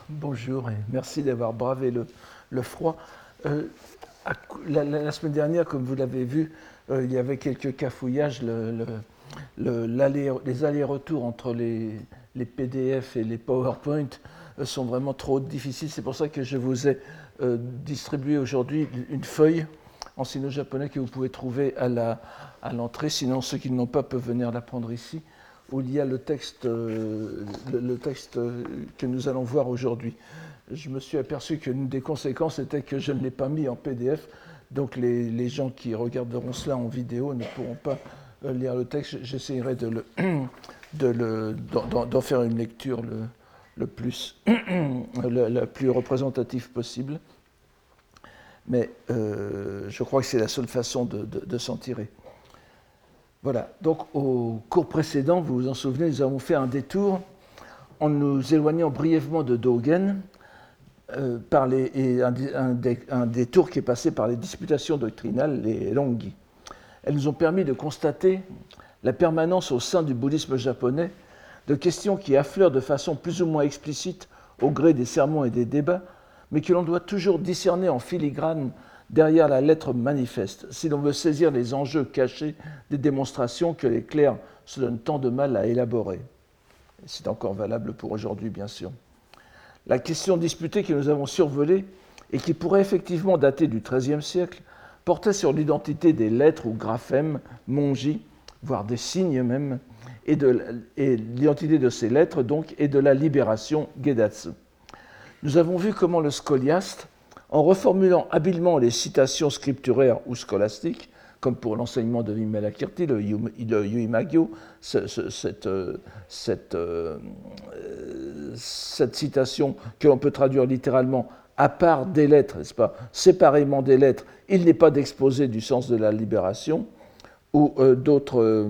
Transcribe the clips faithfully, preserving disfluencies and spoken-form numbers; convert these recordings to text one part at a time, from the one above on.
Bonjour et merci d'avoir bravé le, le froid. Euh, à, la, la, la semaine dernière, comme vous l'avez vu, euh, il y avait quelques cafouillages. Le, le, le, l'allé, les allers-retours entre les, les P D F et les PowerPoint euh, sont vraiment trop difficiles. C'est pour ça que je vous ai euh, distribué aujourd'hui une feuille en sino-japonais que vous pouvez trouver à, la, à l'entrée. Sinon, ceux qui ne l'ont pas peuvent venir la prendre ici, où il y a le texte, euh, le, le texte que nous allons voir aujourd'hui. Je me suis aperçu qu'une des conséquences était que je ne l'ai pas mis en P D F, donc les, les gens qui regarderont cela en vidéo ne pourront pas euh, lire le texte. J'essaierai de le, de le, d'en, d'en faire une lecture le, le plus, la, la plus représentative possible, mais euh, je crois que c'est la seule façon de, de, de s'en tirer. Voilà, donc au cours précédent, vous vous en souvenez, nous avons fait un détour en nous éloignant brièvement de Dogen, euh, par les, et un, un, un détour qui est passé par les disputations doctrinales, les Rongyi. Elles nous ont permis de constater la permanence au sein du bouddhisme japonais de questions qui affleurent de façon plus ou moins explicite au gré des sermons et des débats, mais que l'on doit toujours discerner en filigrane derrière la lettre manifeste, si l'on veut saisir les enjeux cachés des démonstrations que les clercs se donnent tant de mal à élaborer. C'est encore valable pour aujourd'hui, bien sûr. La question disputée que nous avons survolée, et qui pourrait effectivement dater du treizième siècle, portait sur l'identité des lettres ou graphèmes, monji, voire des signes même, et, de, et l'identité de ces lettres, donc, et de la libération gedatsu. Nous avons vu comment le scoliaste, en reformulant habilement les citations scripturaires ou scolastiques, comme pour l'enseignement de Vimalakirti, le Yuimagyo, ce, ce, cette, cette, euh, cette citation que l'on peut traduire littéralement « à part des lettres », n'est-ce pas, séparément des lettres, il n'est pas d'exposé du sens de la libération, ou euh, d'autres, euh,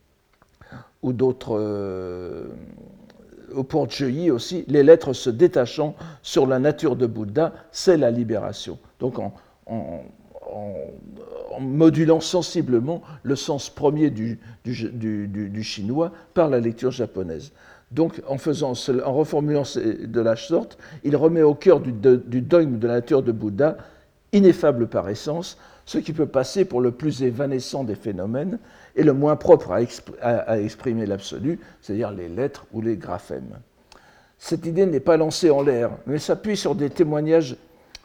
ou d'autres euh, pour Chöyi aussi, les lettres se détachant sur la nature de Bouddha, c'est la libération. Donc en, en, en, en modulant sensiblement le sens premier du, du, du, du, du chinois par la lecture japonaise. Donc en, faisant, en reformulant de la sorte, il remet au cœur du, de, du dogme de la nature de Bouddha, ineffable par essence, ce qui peut passer pour le plus évanescent des phénomènes et le moins propre à, exp- à, à exprimer l'absolu, c'est-à-dire les lettres ou les graphèmes. Cette idée n'est pas lancée en l'air, mais s'appuie sur des témoignages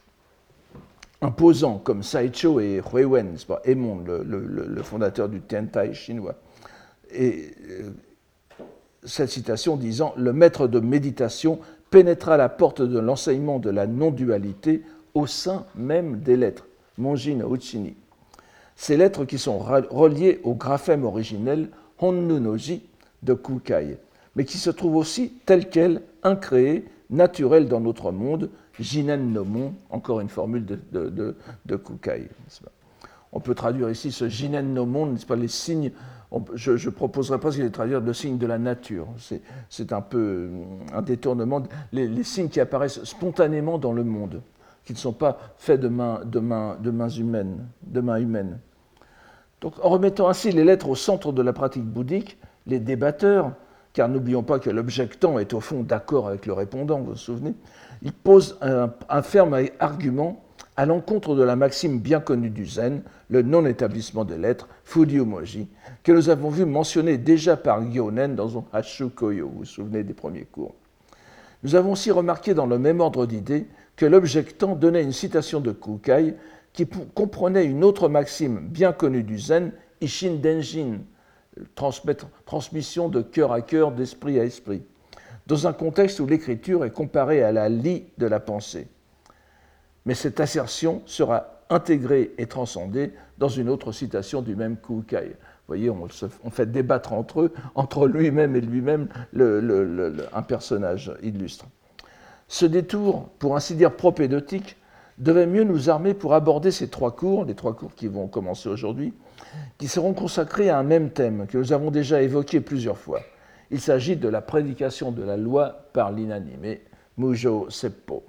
imposants, comme Saicho et Huiwen, c'est pas Emon, le, le, le fondateur du Tiantai chinois. Et euh, cette citation disant « Le maître de méditation pénétra la porte de l'enseignement de la non-dualité au sein même des lettres, Monji no Uchini ». Ces lettres qui sont reliées au graphème originel Honnu no Ji de Kukai, mais qui se trouvent aussi telles quelles, incréées, naturelles dans notre monde, Jinen no Mon, encore une formule de, de, de, de Kukai. On peut traduire ici ce Jinen no Mon, n'est-ce pas, les signes, on, je ne proposerai pas de les traduire le signe de la nature, c'est, c'est un peu un détournement, les, les signes qui apparaissent spontanément dans le monde, qui ne sont pas faits de mains, de mains, de mains humaines, de mains humaines. Donc, en remettant ainsi les lettres au centre de la pratique bouddhique, les débatteurs, car n'oublions pas que l'objectant est au fond d'accord avec le répondant, vous vous souvenez, ils posent un, un ferme argument à l'encontre de la maxime bien connue du zen, le non-établissement des lettres, Furyu-moji, que nous avons vu mentionner déjà par Gyonen dans son Hashu Koyo, vous vous souvenez des premiers cours. Nous avons aussi remarqué dans le même ordre d'idées que l'objectant donnait une citation de Kukai qui comprenait une autre maxime bien connue du zen, Ishin Denjin, transmission de cœur à cœur, d'esprit à esprit, dans un contexte où l'écriture est comparée à la lie de la pensée. Mais cette assertion sera intégrée et transcendée dans une autre citation du même Kukai. Vous voyez, on, se, on fait débattre entre eux, entre lui-même et lui-même, le, le, le, un personnage illustre. Ce détour, pour ainsi dire propédeutique, devait mieux nous armer pour aborder ces trois cours, les trois cours qui vont commencer aujourd'hui, qui seront consacrés à un même thème que nous avons déjà évoqué plusieurs fois. Il s'agit de la prédication de la loi par l'inanimé, Mujo Seppo.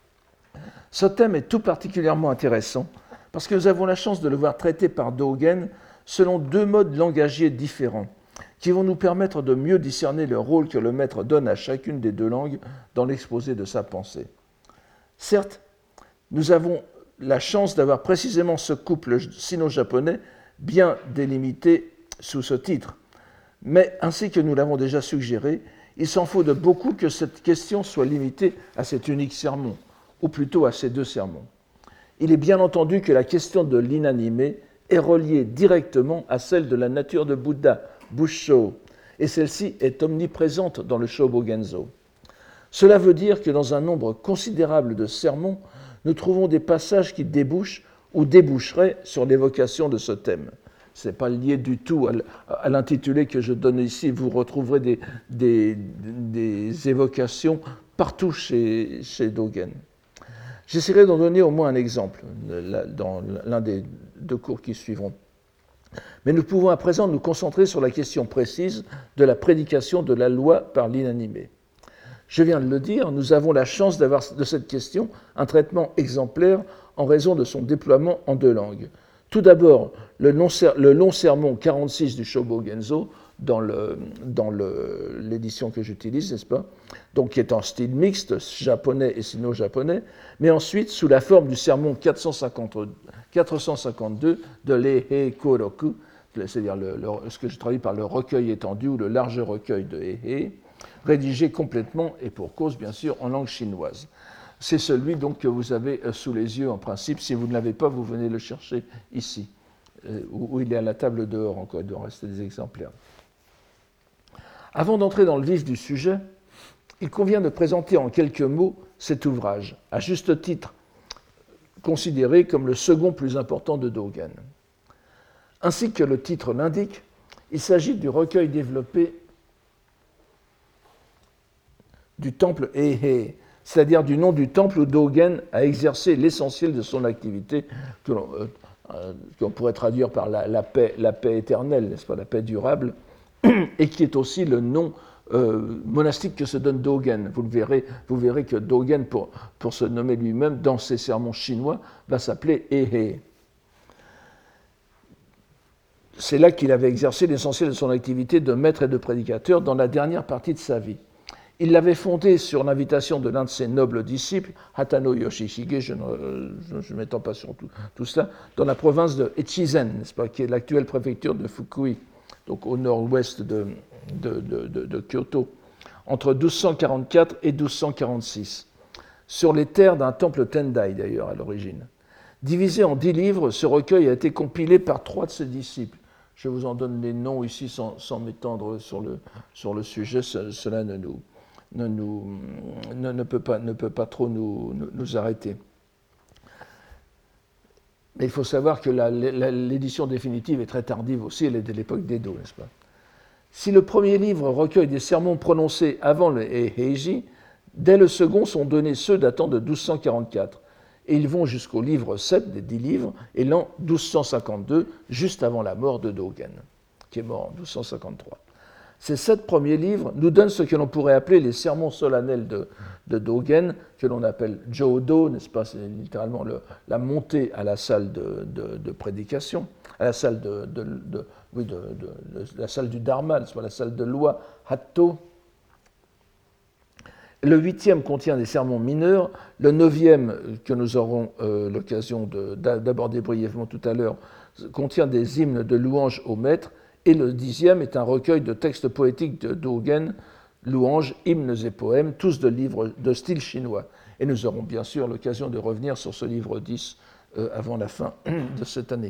Ce thème est tout particulièrement intéressant parce que nous avons la chance de le voir traité par Dogen selon deux modes langagiers différents, qui vont nous permettre de mieux discerner le rôle que le maître donne à chacune des deux langues dans l'exposé de sa pensée. Certes, nous avons la chance d'avoir précisément ce couple sino-japonais bien délimité sous ce titre, mais ainsi que nous l'avons déjà suggéré, il s'en faut de beaucoup que cette question soit limitée à cet unique sermon, ou plutôt à ces deux sermons. Il est bien entendu que la question de l'inanimé est reliée directement à celle de la nature de Bouddha, Bussho, et celle-ci est omniprésente dans le Shobogenzo. Cela veut dire que dans un nombre considérable de sermons, nous trouvons des passages qui débouchent ou déboucheraient sur l'évocation de ce thème. Ce n'est pas lié du tout à l'intitulé que je donne ici. Vous retrouverez des, des, des évocations partout chez, chez Dogen. J'essaierai d'en donner au moins un exemple dans l'un des deux cours qui suivront. Mais nous pouvons à présent nous concentrer sur la question précise de la prédication de la loi par l'inanimé. Je viens de le dire, nous avons la chance d'avoir de cette question un traitement exemplaire en raison de son déploiement en deux langues. Tout d'abord, le, le long sermon quarante-six du Shobogenzo, dans, le, dans le, l'édition que j'utilise, n'est-ce pas? Donc, qui est en style mixte, japonais et sino-japonais, mais ensuite sous la forme du sermon quatre cent cinquante-deux de l'Eihei Koroku, c'est-à-dire le, le, ce que je traduis par le recueil étendu ou le large recueil de Eihei, rédigé complètement et pour cause, bien sûr, en langue chinoise. C'est celui donc que vous avez sous les yeux en principe. Si vous ne l'avez pas, vous venez le chercher ici, où il est à la table dehors encore. Il doit en rester des exemplaires. Avant d'entrer dans le vif du sujet, il convient de présenter en quelques mots cet ouvrage, à juste titre considéré comme le second plus important de Dogen. Ainsi que le titre l'indique, il s'agit du recueil développé du temple Eihei, c'est-à-dire du nom du temple où Dogen a exercé l'essentiel de son activité, que l'on, euh, qu'on pourrait traduire par la, la, paix, la paix éternelle, n'est-ce pas, la paix durable, et qui est aussi le nom euh, monastique que se donne Dogen. Vous le verrez, vous verrez que Dogen, pour, pour se nommer lui-même, dans ses sermons chinois, va s'appeler Eihei. C'est là qu'il avait exercé l'essentiel de son activité de maître et de prédicateur dans la dernière partie de sa vie. Il l'avait fondé sur l'invitation de l'un de ses nobles disciples, Hatano Yoshihige, je ne m'étends pas sur tout, tout cela, dans la province de Echizen, n'est-ce pas, qui est l'actuelle préfecture de Fukui, donc au nord-ouest de, de, de, de, de Kyoto, entre douze cent quarante-quatre et douze cent quarante-six, sur les terres d'un temple Tendai d'ailleurs à l'origine. Divisé en dix livres, ce recueil a été compilé par trois de ses disciples. Je vous en donne les noms ici sans, sans m'étendre sur le, sur le sujet, cela ne nous... Ne, nous, ne, ne, peut pas, ne peut pas trop nous, nous, nous arrêter. Mais il faut savoir que la, la, l'édition définitive est très tardive aussi, elle est de l'époque d'Edo, n'est-ce pas? Si le premier livre recueille des sermons prononcés avant le Eihei-ji, dès le second sont donnés ceux datant de douze cent quarante-quatre, et ils vont jusqu'au livre sept des dix livres, et l'an douze cent cinquante-deux, juste avant la mort de Dogen, qui est mort en douze cent cinquante-trois. Ces sept premiers livres nous donnent ce que l'on pourrait appeler les sermons solennels de, de Dogen, que l'on appelle Jodo, n'est-ce pas? C'est littéralement le, la montée à la salle de, de, de prédication, à la salle de, de, de, oui, de, de, de la salle du Dharma, n'est-ce pas? La salle de loi, Hatto. Le huitième contient des sermons mineurs. Le neuvième, que nous aurons euh, l'occasion de, d'aborder brièvement tout à l'heure, contient des hymnes de louange au maître. Et le dixième est un recueil de textes poétiques de Dogen, louanges, hymnes et poèmes, tous de livres de style chinois. Et nous aurons bien sûr l'occasion de revenir sur ce livre dix euh, avant la fin de cette année.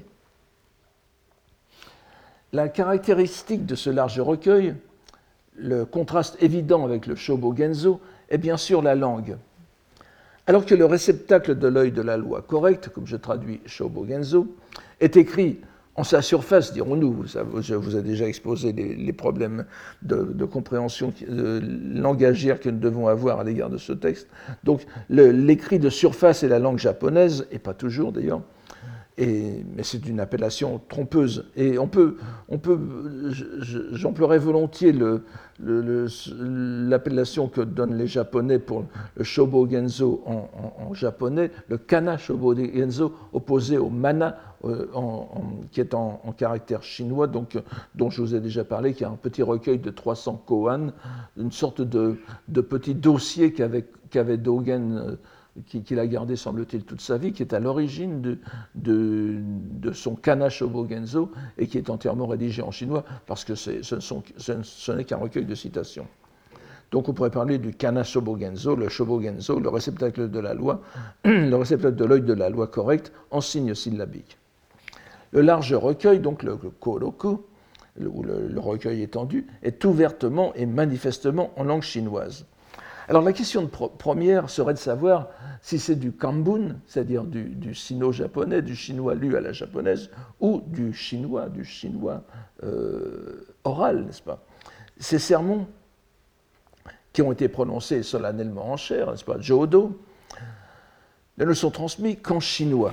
La caractéristique de ce large recueil, le contraste évident avec le Shobogenzo, est bien sûr la langue. Alors que le réceptacle de l'œil de la loi correcte, comme je traduis Shobogenzo, est écrit en sa surface, dirons-nous, je vous ai déjà exposé les, les problèmes de, de compréhension de langagière que nous devons avoir à l'égard de ce texte. Donc le, l'écrit de surface est la langue japonaise, et pas toujours d'ailleurs, Et, mais c'est une appellation trompeuse. Et on peut, on peut, j'emploierais volontiers le, le, le, l'appellation que donnent les Japonais pour le Shobogenzo en, en, en japonais, le Kana Shobogenzo, opposé au Mana, euh, en, en, qui est en, en caractère chinois, donc, dont je vous ai déjà parlé, qui est un petit recueil de trois cents koan, une sorte de, de petit dossier qu'avait, qu'avait Dogen. Euh, qu'il a gardé, semble-t-il, toute sa vie, qui est à l'origine de, de, de son Kana Shobogenzo et qui est entièrement rédigé en chinois parce que c'est, ce, sont, ce n'est qu'un recueil de citations. Donc on pourrait parler du Kana Shobogenzo, le Shobogenzo, le réceptacle de la loi, le réceptacle de l'œil de la loi correcte en signes syllabiques. Le large recueil, donc le, le Koroku, le, le, le recueil étendu, est ouvertement et manifestement en langue chinoise. Alors la question de pro- première serait de savoir si c'est du Kambun, c'est-à-dire du, du sino-japonais, du chinois lu à la japonaise, ou du chinois, du chinois euh, oral, n'est-ce pas? Ces sermons qui ont été prononcés solennellement en chair, n'est-ce pas, Jodo, ne sont transmis qu'en chinois.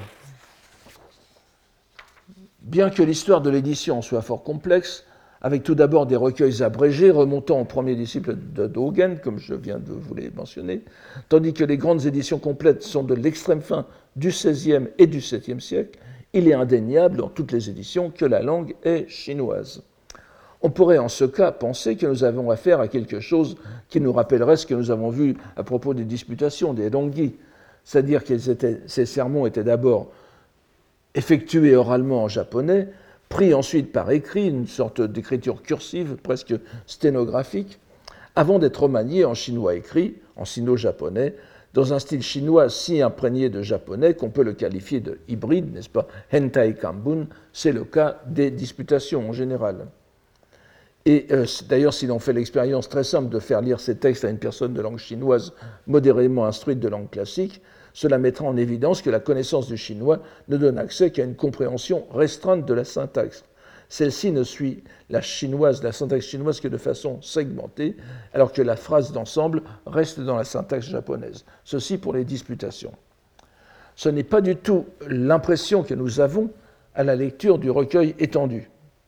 Bien que l'histoire de l'édition soit fort complexe, avec tout d'abord des recueils abrégés remontant au premier disciple de Dogen, comme je viens de vous les mentionner, tandis que les grandes éditions complètes sont de l'extrême fin du seizième et du septième siècle, il est indéniable dans toutes les éditions que la langue est chinoise. On pourrait en ce cas penser que nous avons affaire à quelque chose qui nous rappellerait ce que nous avons vu à propos des disputations, des Rongyi, c'est-à-dire que ces sermons étaient d'abord effectués oralement en japonais, pris ensuite par écrit, une sorte d'écriture cursive, presque sténographique, avant d'être remaniés en chinois écrit, en sino-japonais, dans un style chinois si imprégné de japonais qu'on peut le qualifier de hybride, n'est-ce pas? Hentai Kambun, c'est le cas des disputations en général. Et euh, d'ailleurs, si l'on fait l'expérience très simple de faire lire ces textes à une personne de langue chinoise modérément instruite de langue classique, cela mettra en évidence que la connaissance du chinois ne donne accès qu'à une compréhension restreinte de la syntaxe. Celle-ci ne suit la chinoise, la syntaxe chinoise que de façon segmentée, alors que la phrase d'ensemble reste dans la syntaxe japonaise. Ceci pour les disputations. Ce n'est pas du tout l'impression que nous avons à la lecture du recueil étendu,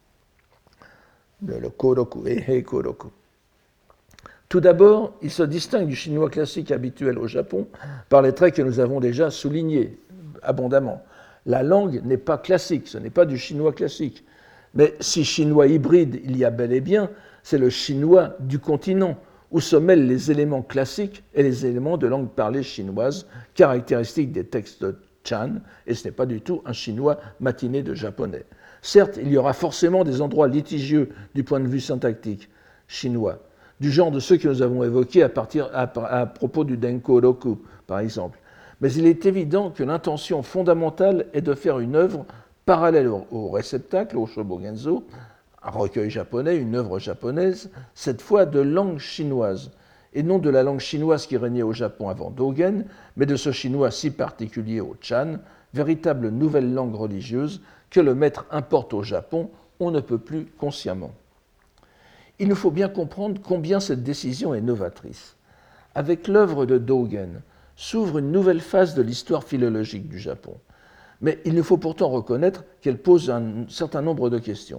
le, le Koroku, Eihei Koroku. Tout d'abord, il se distingue du chinois classique habituel au Japon par les traits que nous avons déjà soulignés abondamment. La langue n'est pas classique, ce n'est pas du chinois classique. Mais si chinois hybride il y a bel et bien, c'est le chinois du continent, où se mêlent les éléments classiques et les éléments de langue parlée chinoise, caractéristiques des textes Chan, et ce n'est pas du tout un chinois matiné de japonais. Certes, il y aura forcément des endroits litigieux du point de vue syntactique chinois, du genre de ceux que nous avons évoqués à, partir, à, à propos du Denko-roku, par exemple. Mais il est évident que l'intention fondamentale est de faire une œuvre parallèle au, au réceptacle, au Shobogenzo, un recueil japonais, une œuvre japonaise, cette fois de langue chinoise, et non de la langue chinoise qui régnait au Japon avant Dogen, mais de ce chinois si particulier au Chan, véritable nouvelle langue religieuse que le maître importe au Japon, on ne peut plus consciemment. Il nous faut bien comprendre combien cette décision est novatrice. Avec l'œuvre de Dogen s'ouvre une nouvelle phase de l'histoire philologique du Japon. Mais il nous faut pourtant reconnaître qu'elle pose un certain nombre de questions.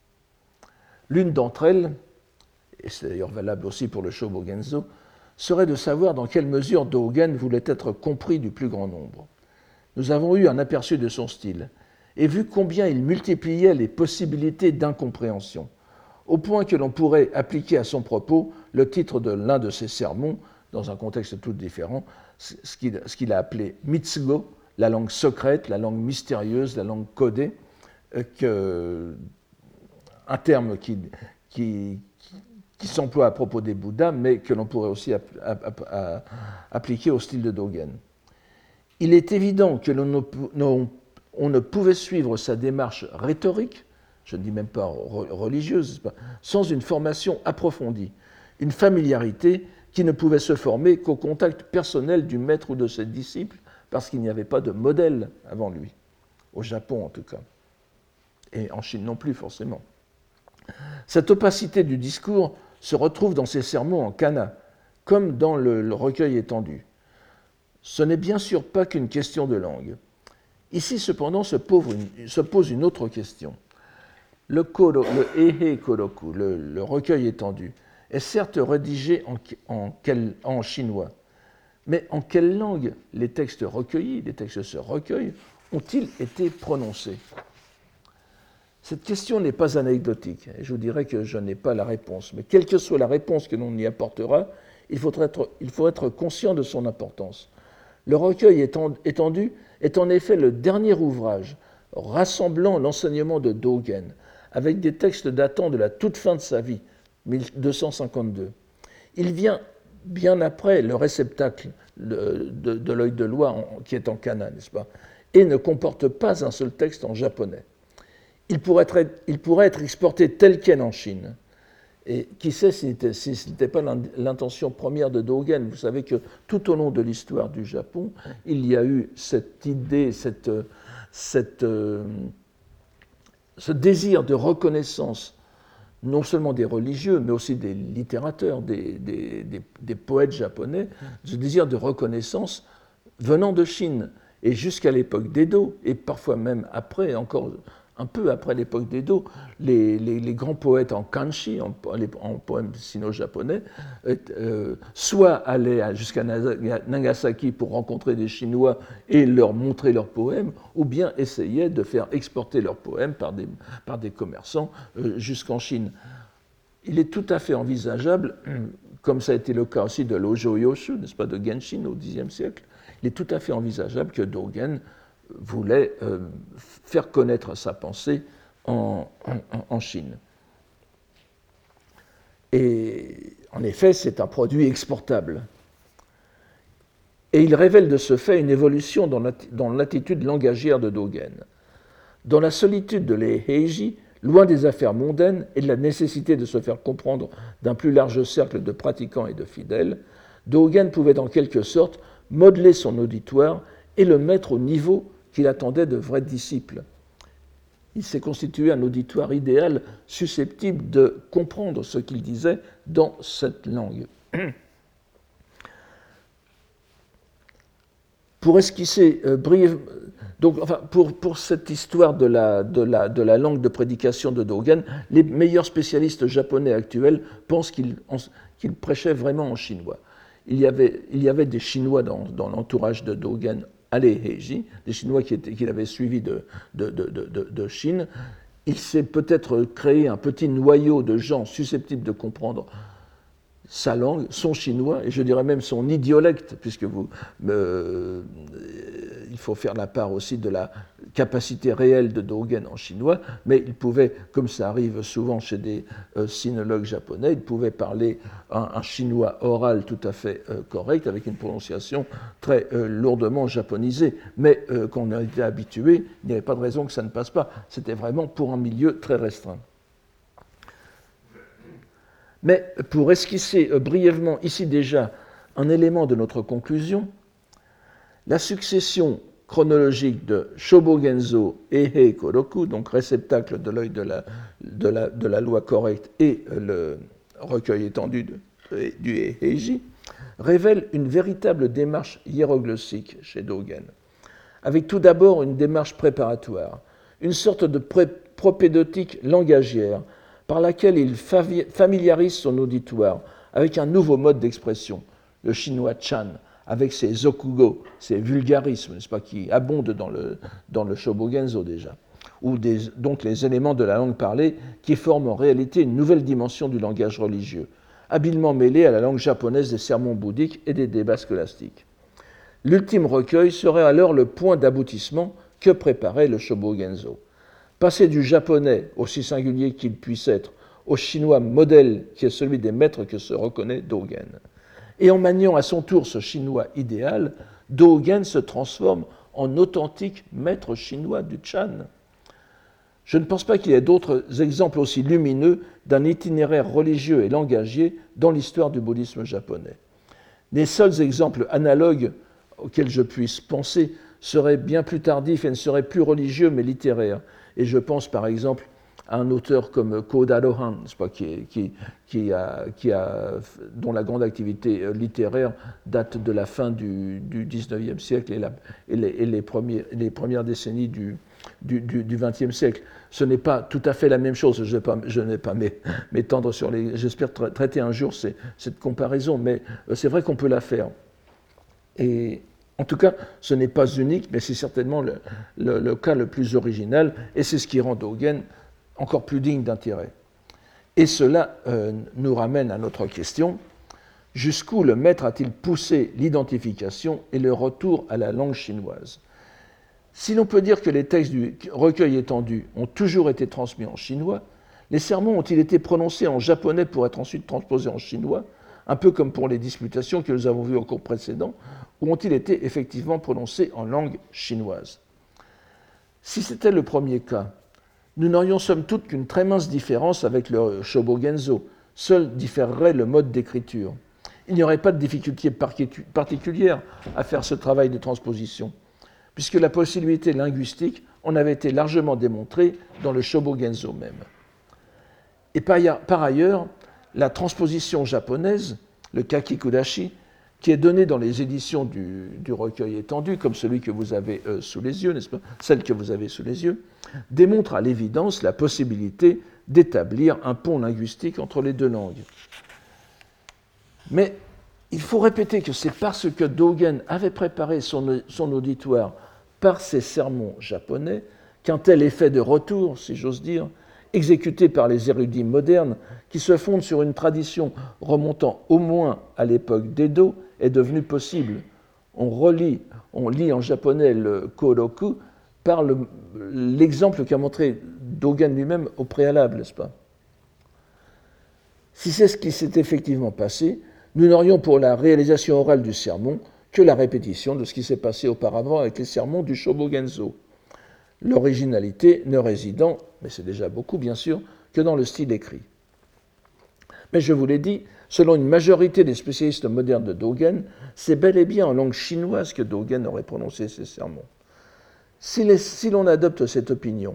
L'une d'entre elles, et c'est d'ailleurs valable aussi pour le Shobogenzo, serait de savoir dans quelle mesure Dogen voulait être compris du plus grand nombre. Nous avons eu un aperçu de son style et vu combien il multipliait les possibilités d'incompréhension, au point que l'on pourrait appliquer à son propos le titre de l'un de ses sermons, dans un contexte tout différent, ce qu'il, ce qu'il a appelé Mitsugo, la langue secrète, la langue mystérieuse, la langue codée, euh, que, un terme qui, qui, qui s'emploie à propos des Bouddhas, mais que l'on pourrait aussi ap, ap, ap, ap, appliquer au style de Dogen. Il est évident que l'on ne, non, on ne pouvait suivre sa démarche rhétorique, je ne dis même pas religieuse, sans une formation approfondie, une familiarité qui ne pouvait se former qu'au contact personnel du maître ou de ses disciples, parce qu'il n'y avait pas de modèle avant lui, au Japon en tout cas, et en Chine non plus forcément. Cette opacité du discours se retrouve dans ses sermons en kana, comme dans le, le recueil étendu. Ce n'est bien sûr pas qu'une question de langue. Ici, cependant, se pose une, se pose une autre question. Le, koro, le Eihei Koroku, le, le recueil étendu, est certes rédigé en, en, quel, en chinois, mais en quelle langue les textes recueillis, les textes de ce recueil, ont-ils été prononcés? Cette question n'est pas anecdotique, et je vous dirais que je n'ai pas la réponse, mais quelle que soit la réponse que l'on y apportera, il faut être, il faut être conscient de son importance. Le recueil étendu est en effet le dernier ouvrage rassemblant l'enseignement de Dogen, avec des textes datant de la toute fin de sa vie, mille deux cent cinquante-deux. Il vient bien après le réceptacle de, de, de l'œil de Loi, en, qui est en kana, n'est-ce pas, et ne comporte pas un seul texte en japonais. Il pourrait être, il pourrait être exporté tel quel en Chine. Et qui sait si, si ce n'était pas l'intention première de Dogen. Vous savez que tout au long de l'histoire du Japon, il y a eu cette idée, cette, cette, euh, ce désir de reconnaissance, non seulement des religieux, mais aussi des littérateurs, des, des, des, des poètes japonais, ce désir de reconnaissance venant de Chine. Et jusqu'à l'époque d'Edo, et parfois même après, encore un peu après l'époque d'Edo, les, les, les grands poètes en kanji, en, en poèmes sino-japonais, euh, soit allaient jusqu'à Nagasaki pour rencontrer des Chinois et leur montrer leurs poèmes, ou bien essayaient de faire exporter leurs poèmes par des, par des commerçants euh, jusqu'en Chine. Il est tout à fait envisageable, comme ça a été le cas aussi de l'Ojo Yoshu, n'est-ce pas, de Genshin au Xe siècle, il est tout à fait envisageable que Dogen voulait euh, faire connaître sa pensée en, en, en Chine. Et en effet, c'est un produit exportable. Et il révèle de ce fait une évolution dans l'attitude langagière de Dogen. Dans la solitude de l'Eiheiji, loin des affaires mondaines et de la nécessité de se faire comprendre d'un plus large cercle de pratiquants et de fidèles, Dogen pouvait en quelque sorte modeler son auditoire et le mettre au niveau qu'il attendait de vrais disciples. Il s'est constitué un auditoire idéal susceptible de comprendre ce qu'il disait dans cette langue. Pour esquisser euh, brièvement, donc, enfin, pour, pour cette histoire de la, de, la, de la langue de prédication de Dogen, les meilleurs spécialistes japonais actuels pensent qu'il, qu'il prêchait vraiment en chinois. Il y avait, il y avait des Chinois dans, dans l'entourage de Dogen à l'Eiheiji, des Chinois qui étaient, qu'il avait suivis de, de, de, de, de Chine. Il s'est peut-être créé un petit noyau de gens susceptibles de comprendre sa langue, son chinois, et je dirais même son idiolecte, puisque vous, euh, il faut faire la part aussi de la capacité réelle de Dogen en chinois, mais il pouvait, comme ça arrive souvent chez des euh, sinologues japonais, il pouvait parler un, un chinois oral tout à fait euh, correct, avec une prononciation très euh, lourdement japonisée, mais euh, quand on a été habitué, il n'y avait pas de raison que ça ne passe pas. C'était vraiment pour un milieu très restreint. Mais pour esquisser brièvement ici déjà un élément de notre conclusion, la succession chronologique de Shobogenzo Eihei Koroku, donc réceptacle de l'œil de la, de, la, de la loi correcte et le recueil étendu de, du Eiheiji, révèle une véritable démarche hiéroglyphique chez Dogen, avec tout d'abord une démarche préparatoire, une sorte de pré- propédeutique langagière, par laquelle il familiarise son auditoire avec un nouveau mode d'expression, le chinois Chan, avec ses zokugo, ses vulgarismes, n'est-ce pas, qui abondent dans le, dans le Shobogenzo déjà, ou des, donc les éléments de la langue parlée qui forment en réalité une nouvelle dimension du langage religieux, habilement mêlée à la langue japonaise des sermons bouddhiques et des débats scolastiques. L'ultime recueil serait alors le point d'aboutissement que préparait le Shobogenzo. Passer du japonais, aussi singulier qu'il puisse être, au chinois modèle qui est celui des maîtres que se reconnaît Dogen. Et en maniant à son tour ce chinois idéal, Dogen se transforme en authentique maître chinois du Chan. Je ne pense pas qu'il y ait d'autres exemples aussi lumineux d'un itinéraire religieux et langagier dans l'histoire du bouddhisme japonais. Les seuls exemples analogues auxquels je puisse penser seraient bien plus tardifs et ne seraient plus religieux mais littéraires. Et je pense par exemple à un auteur comme Kodaro Han, qui, qui, qui a, qui a, dont la grande activité littéraire date de la fin du, du dix-neuvième siècle et, la, et, les, et les, premiers, les premières décennies du, du, du, du vingtième siècle. Ce n'est pas tout à fait la même chose, je, pas, je n'ai pas m'étendre sur les... J'espère tra traiter un jour ces, cette comparaison, mais c'est vrai qu'on peut la faire. Et en tout cas, ce n'est pas unique, mais c'est certainement le, le, le cas le plus original, et c'est ce qui rend Dogen encore plus digne d'intérêt. Et cela euh, nous ramène à notre question, jusqu'où le maître a-t-il poussé l'identification et le retour à la langue chinoise? Si l'on peut dire que les textes du recueil étendu ont toujours été transmis en chinois, les sermons ont-ils été prononcés en japonais pour être ensuite transposés en chinois, un peu comme pour les disputations que nous avons vues au cours précédent, ou ont-ils été effectivement prononcés en langue chinoise? Si c'était le premier cas, nous n'aurions somme toute qu'une très mince différence avec le Shobogenzo. Seul différerait le mode d'écriture. Il n'y aurait pas de difficulté particulière à faire ce travail de transposition, puisque la possibilité linguistique en avait été largement démontrée dans le Shobogenzo même. Et par ailleurs, la transposition japonaise, le Kakikudashi, qui est donnée dans les éditions du, du recueil étendu, comme celui que vous avez euh, sous les yeux, n'est-ce pas, celle que vous avez sous les yeux, démontre à l'évidence la possibilité d'établir un pont linguistique entre les deux langues. Mais il faut répéter que c'est parce que Dogen avait préparé son, son auditoire par ses sermons japonais qu'un tel effet de retour, si j'ose dire, exécuté par les érudits modernes, qui se fondent sur une tradition remontant au moins à l'époque d'Edo, est devenu possible. On relit, on lit en japonais le Koroku par le, l'exemple qu'a montré Dogen lui-même au préalable, n'est-ce pas? Si c'est ce qui s'est effectivement passé, nous n'aurions pour la réalisation orale du sermon que la répétition de ce qui s'est passé auparavant avec les sermons du Shobogenzo. L'originalité ne résidant, mais c'est déjà beaucoup bien sûr, que dans le style écrit. Mais je vous l'ai dit, selon une majorité des spécialistes modernes de Dogen, c'est bel et bien en langue chinoise que Dogen aurait prononcé ses sermons. Si, les, si l'on adopte cette opinion,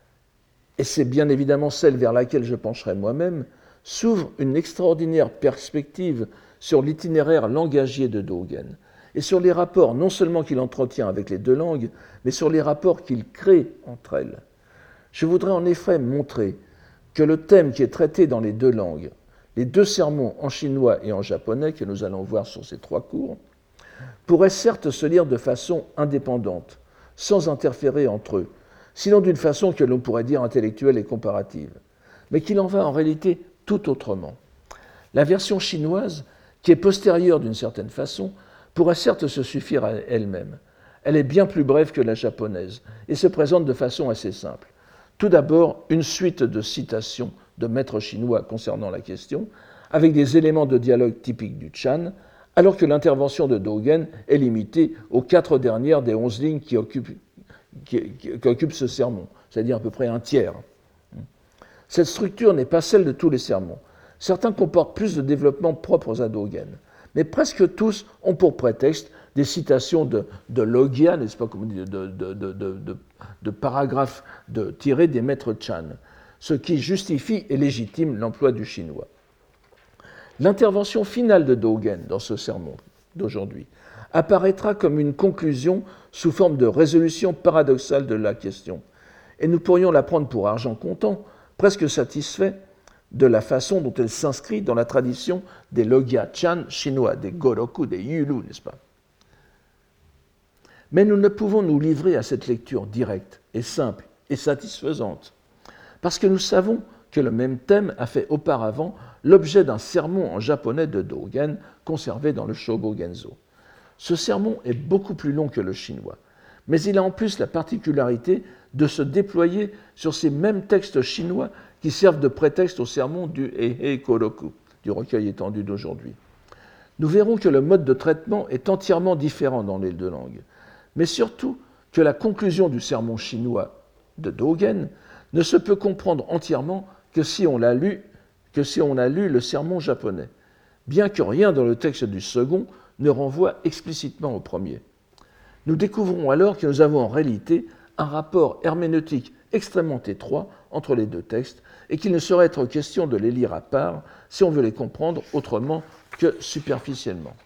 et c'est bien évidemment celle vers laquelle je pencherai moi-même, s'ouvre une extraordinaire perspective sur l'itinéraire langagier de Dogen, et sur les rapports non seulement qu'il entretient avec les deux langues, mais sur les rapports qu'il crée entre elles. Je voudrais en effet montrer que le thème qui est traité dans les deux langues, les deux sermons en chinois et en japonais que nous allons voir sur ces trois cours, pourraient certes se lire de façon indépendante, sans interférer entre eux, sinon d'une façon que l'on pourrait dire intellectuelle et comparative, mais qu'il en va en réalité tout autrement. La version chinoise, qui est postérieure d'une certaine façon, pourrait certes se suffire à elle-même. Elle est bien plus brève que la japonaise et se présente de façon assez simple. Tout d'abord, une suite de citations de maîtres chinois concernant la question, avec des éléments de dialogue typiques du Chan, alors que l'intervention de Dogen est limitée aux quatre dernières des onze lignes qui occupent, qui, qui, qui occupent ce sermon, c'est-à-dire à peu près un tiers. Cette structure n'est pas celle de tous les sermons. Certains comportent plus de développements propres à Dogen, mais presque tous ont pour prétexte des citations de, de logia, n'est-ce pas, comme on dit, de, de, de, de, de, de paragraphes de, tirés des maîtres Chan, ce qui justifie et légitime l'emploi du chinois. L'intervention finale de Dogen dans ce sermon d'aujourd'hui apparaîtra comme une conclusion sous forme de résolution paradoxale de la question, et nous pourrions la prendre pour argent comptant, presque satisfait de la façon dont elle s'inscrit dans la tradition des logia chan chinois, des goroku, des yulu, n'est-ce pas? Mais nous ne pouvons nous livrer à cette lecture directe et simple et satisfaisante, parce que nous savons que le même thème a fait auparavant l'objet d'un sermon en japonais de Dogen conservé dans le Shobogenzo. Ce sermon est beaucoup plus long que le chinois, mais il a en plus la particularité de se déployer sur ces mêmes textes chinois qui servent de prétexte au sermon du Heihei Koroku, du recueil étendu d'aujourd'hui. Nous verrons que le mode de traitement est entièrement différent dans les deux langues, mais surtout que la conclusion du sermon chinois de Dogen ne se peut comprendre entièrement que si on l'a lu, que si on a lu le sermon japonais, bien que rien dans le texte du second ne renvoie explicitement au premier. Nous découvrons alors que nous avons en réalité un rapport herméneutique extrêmement étroit entre les deux textes et qu'il ne saurait être question de les lire à part si on veut les comprendre autrement que superficiellement.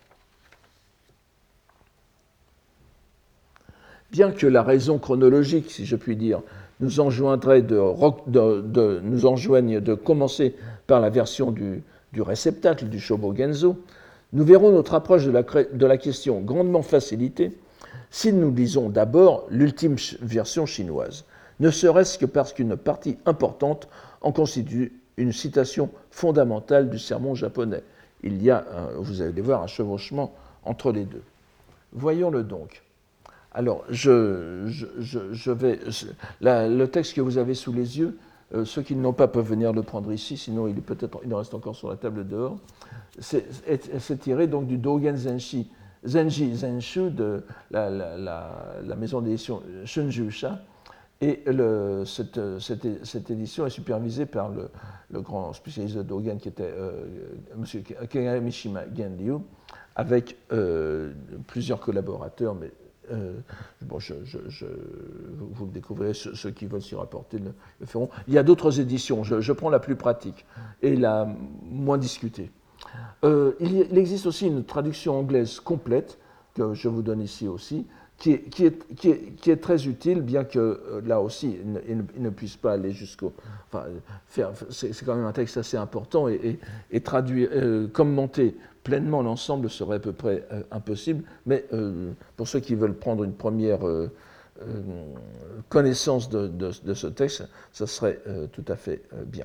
Bien que la raison chronologique, si je puis dire, nous enjoindrait de, de, de, nous enjoigne de commencer par la version du, du réceptacle du Shobogenzo, nous verrons notre approche de la, de la question grandement facilitée si nous lisons d'abord l'ultime version chinoise, ne serait-ce que parce qu'une partie importante en constitue une citation fondamentale du sermon japonais. Il y a, vous allez voir, un chevauchement entre les deux. Voyons-le donc. Alors, je, je, je, je vais. La, le texte que vous avez sous les yeux, euh, ceux qui ne l'ont pas peuvent venir le prendre ici, sinon il, est peut-être, il reste encore sur la table dehors. C'est, c'est tiré donc du Dogen Zenshi, Zenji Zenshu de la, la, la, la maison d'édition Shunjusha. Et le, cette, cette, cette édition est supervisée par le, le grand spécialiste de Dogen qui était euh, M. Kagamishima Genryu, avec euh, plusieurs collaborateurs, mais Euh, bon, je, je, je, vous le découvrirez, ceux, ceux qui veulent s'y rapporter le, le feront. Il y a d'autres éditions, je, je prends la plus pratique et la moins discutée. Euh, il, il existe aussi une traduction anglaise complète, que je vous donne ici aussi, qui est, qui est, qui est, qui est très utile, bien que euh, là aussi, il ne, il ne, il ne puisse pas aller jusqu'au... Enfin, faire, c'est, c'est quand même un texte assez important, et, et, et traduire, euh, commenter pleinement l'ensemble serait à peu près euh, impossible, mais euh, pour ceux qui veulent prendre une première euh, euh, connaissance de, de, de ce texte, ça serait euh, tout à fait euh, bien.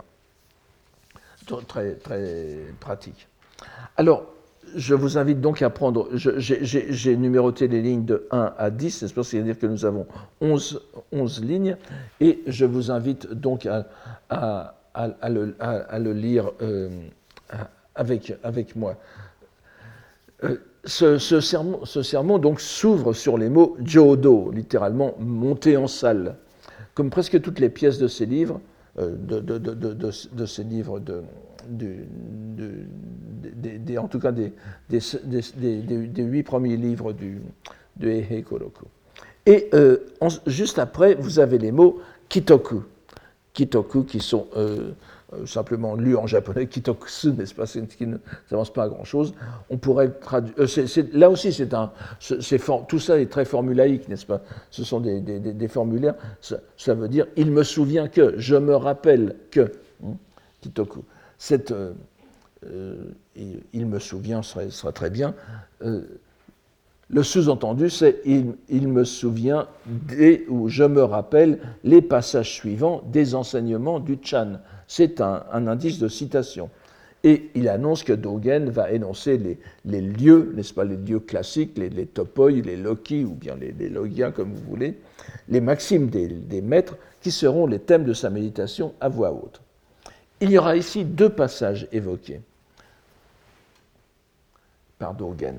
Très, très pratique. Alors, je vous invite donc à prendre, je, j'ai, j'ai numéroté les lignes de un à dix, c'est-à-dire que nous avons onze, onze lignes, et je vous invite donc à, à, à, à, le, à, à le lire euh, avec, avec moi. Euh, ce, ce, sermon, ce sermon donc s'ouvre sur les mots Jodo, littéralement monter en salle. Comme presque toutes les pièces de ces livres, euh, de, de, de, de, de, de ces livres de, de, de, de, de, en tout cas des, des, des, des, des huit premiers livres du, de Eihei Koroku. Et euh, en, juste après, vous avez les mots Kitoku. Kitoku qui sont euh, euh, simplement lus en japonais, Kitokutsu, n'est-ce pas, qui ne s'avance pas à grand-chose. On pourrait traduire. Euh, c'est, c'est, là aussi, c'est un, c'est, c'est for, tout ça est très formulaïque, n'est-ce pas? Ce sont des, des, des formulaires. Ça, ça veut dire il me souvient que, je me rappelle que. Hein, Kitoku. Cette, euh, euh, il, il me souvient sera, sera très bien. Euh, Le sous-entendu, c'est il, il me souvient des, ou je me rappelle les passages suivants des enseignements du Chan. C'est un, un indice de citation. Et il annonce que Dogen va énoncer les, les lieux, n'est-ce pas, les lieux classiques, les, les topoi, les loki, ou bien les, les logia, comme vous voulez, les maximes des, des maîtres, qui seront les thèmes de sa méditation à voix haute. Il y aura ici deux passages évoqués par Dogen.